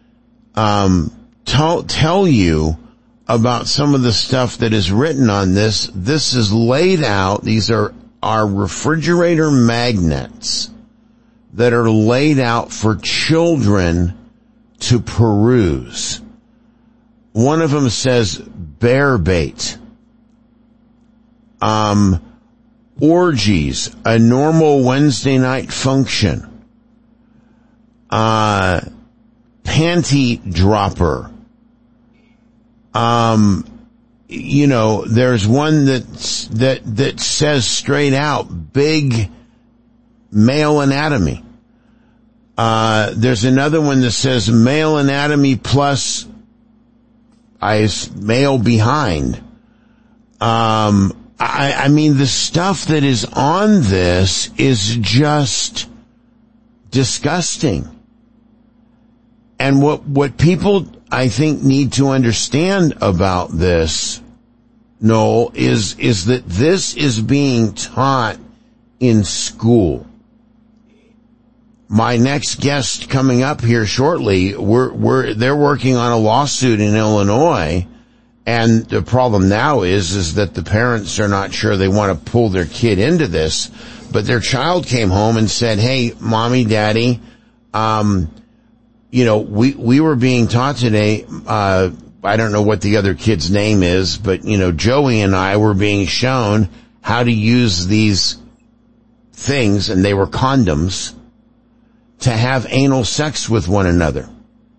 Speaker 8: um, tell, tell you about some of the stuff that is written on this. This is laid out. These are our refrigerator magnets that are laid out for children to peruse. One of them says bear bait, um, orgies, a normal Wednesday night function, uh, panty dropper. Um, you know, there's one that's, that, that says straight out big male anatomy. Uh, there's another one that says male anatomy plus I, male behind. Um, I, I mean, the stuff that is on this is just disgusting. And what, what people, I think, need to understand about this, Noel, is, is that this is being taught in school. My next guest coming up here shortly, we're, we're, they're working on a lawsuit in Illinois, and the problem now is, is that the parents are not sure they want to pull their kid into this, but their child came home and said, hey, mommy, daddy, um, you know, we, we were being taught today, uh, I don't know what the other kid's name is, but, you know, Joey and I were being shown how to use these things, and they were condoms, to have anal sex with one another.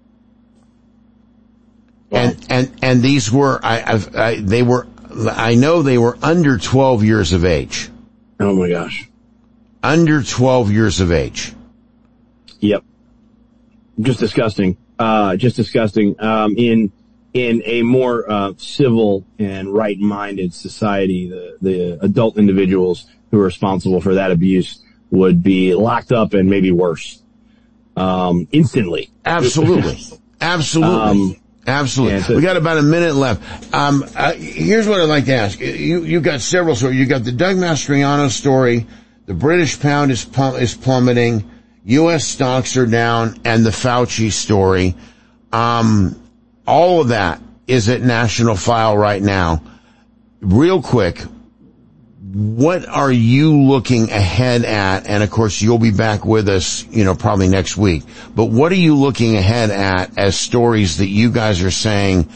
Speaker 8: And, and, and these were, I, I've, I, they were, I know they were under twelve years of age.
Speaker 11: Oh my gosh.
Speaker 8: Under twelve years of age.
Speaker 11: Yep. Just disgusting. Uh, just disgusting. Um, in, in a more, uh, civil and right-minded society, the, the adult individuals who are responsible for that abuse would be locked up and maybe worse. Um, instantly.
Speaker 8: Absolutely. Absolutely. Um, Absolutely. So, we got about a minute left. Um, uh, here's what I'd like to ask. You, you've got several stories. You've got the Doug Mastriano story. The British pound is, plum- is plummeting. U S stocks are down, and the Fauci story. Um, all of that is at National File right now. Real quick, what are you looking ahead at? And of course, you'll be back with us, you know, probably next week. But what are you looking ahead at as stories that you guys are saying,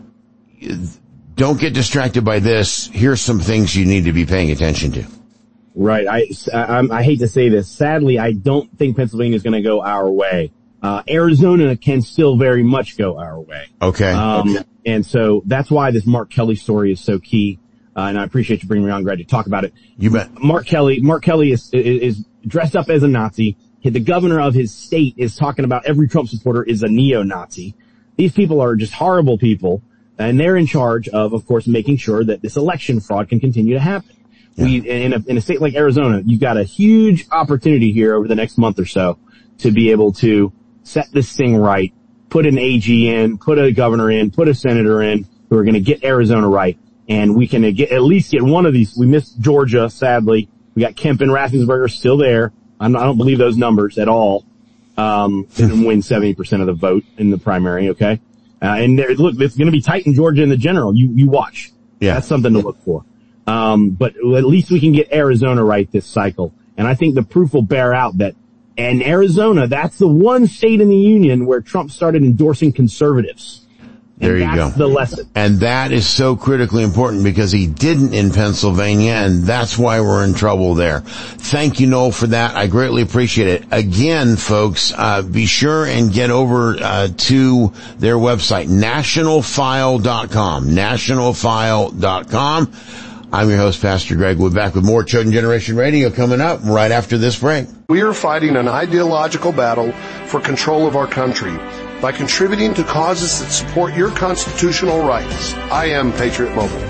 Speaker 8: don't get distracted by this. Here's some things you need to be paying attention to.
Speaker 11: Right. I, I, I hate to say this. Sadly, I don't think Pennsylvania is going to go our way. Uh, Arizona can still very much go our way.
Speaker 8: Okay.
Speaker 11: Um,
Speaker 8: okay.
Speaker 11: And so that's why this Mark Kelly story is so key. Uh, and I appreciate you bringing me on, Greg, to talk about it.
Speaker 8: You bet.
Speaker 11: Mark Kelly, Mark Kelly is, is, is dressed up as a Nazi. The governor of his state is talking about every Trump supporter is a neo-Nazi. These people are just horrible people, and they're in charge of, of course, making sure that this election fraud can continue to happen. Yeah. We, in a, in a state like Arizona, you've got a huge opportunity here over the next month or so to be able to set this thing right, put an A G in, put a governor in, put a senator in who are going to get Arizona right. And we can get, at least get one of these. We missed Georgia, sadly. We got Kemp and Raffensperger still there. I'm, I don't believe those numbers at all. Um, didn't win seventy percent of the vote in the primary, okay? Uh, and there, look, it's going to be tight in Georgia in the general. You, you watch.
Speaker 8: Yeah.
Speaker 11: That's something to look for. Um, but at least we can get Arizona right this cycle. And I think the proof will bear out that, and Arizona, that's the one state in the union where Trump started endorsing conservatives.
Speaker 8: There
Speaker 11: and
Speaker 8: you
Speaker 11: that's
Speaker 8: go.
Speaker 11: The lesson.
Speaker 8: And that is so critically important because he didn't in Pennsylvania, and that's why we're in trouble there. Thank you, Noel, for that. I greatly appreciate it. Again, folks, uh, be sure and get over uh, to their website, national file dot com, national file dot com. I'm your host, Pastor Greg. We'll be back with more Chosen Generation Radio coming up right after this break.
Speaker 1: We are fighting an ideological battle for control of our country by contributing to causes that support your constitutional rights. I am Patriot Mobile.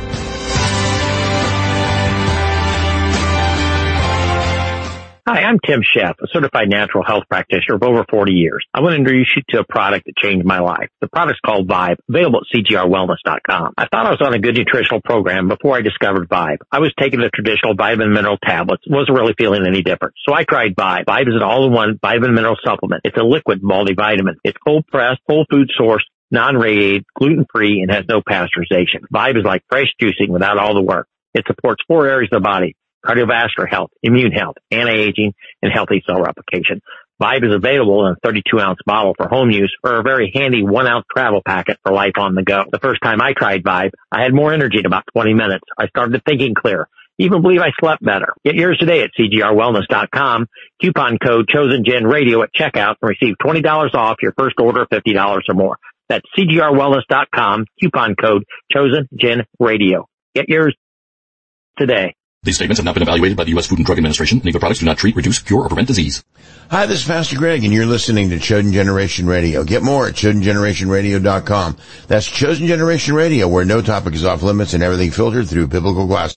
Speaker 3: Hi, I'm Tim Sheff, a certified natural health practitioner of over forty years. I want to introduce you to a product that changed my life. The product's called Vibe, available at C G R wellness dot com. I thought I was on a good nutritional program before I discovered Vibe. I was taking the traditional vitamin mineral tablets, wasn't really feeling any different. So I tried Vibe. Vibe is an all-in-one vitamin mineral supplement. It's a liquid multivitamin. It's cold-pressed, whole food sourced, non-radiated, gluten-free, and has no pasteurization. Vibe is like fresh juicing without all the work. It supports four areas of the body: cardiovascular health, immune health, anti-aging, and healthy cell replication. Vibe is available in a thirty-two ounce bottle for home use or a very handy one ounce travel packet for life on the go. The first time I tried Vibe, I had more energy in about twenty minutes. I started thinking clear. Even believe I slept better. Get yours today at C G R wellness dot com. Coupon code ChosenGenRadio at checkout and receive twenty dollars off your first order of fifty dollars or more. That's C G R wellness dot com. Coupon code ChosenGenRadio. Get yours today.
Speaker 4: These statements have not been evaluated by the U S Food and Drug Administration. Any of the products do not treat, reduce, cure, or prevent disease.
Speaker 8: Hi, this is Pastor Greg, and you're listening to Chosen Generation Radio. Get more at Chosen Generation Radio dot com. That's Chosen Generation Radio, where no topic is off limits and everything filtered through biblical glass.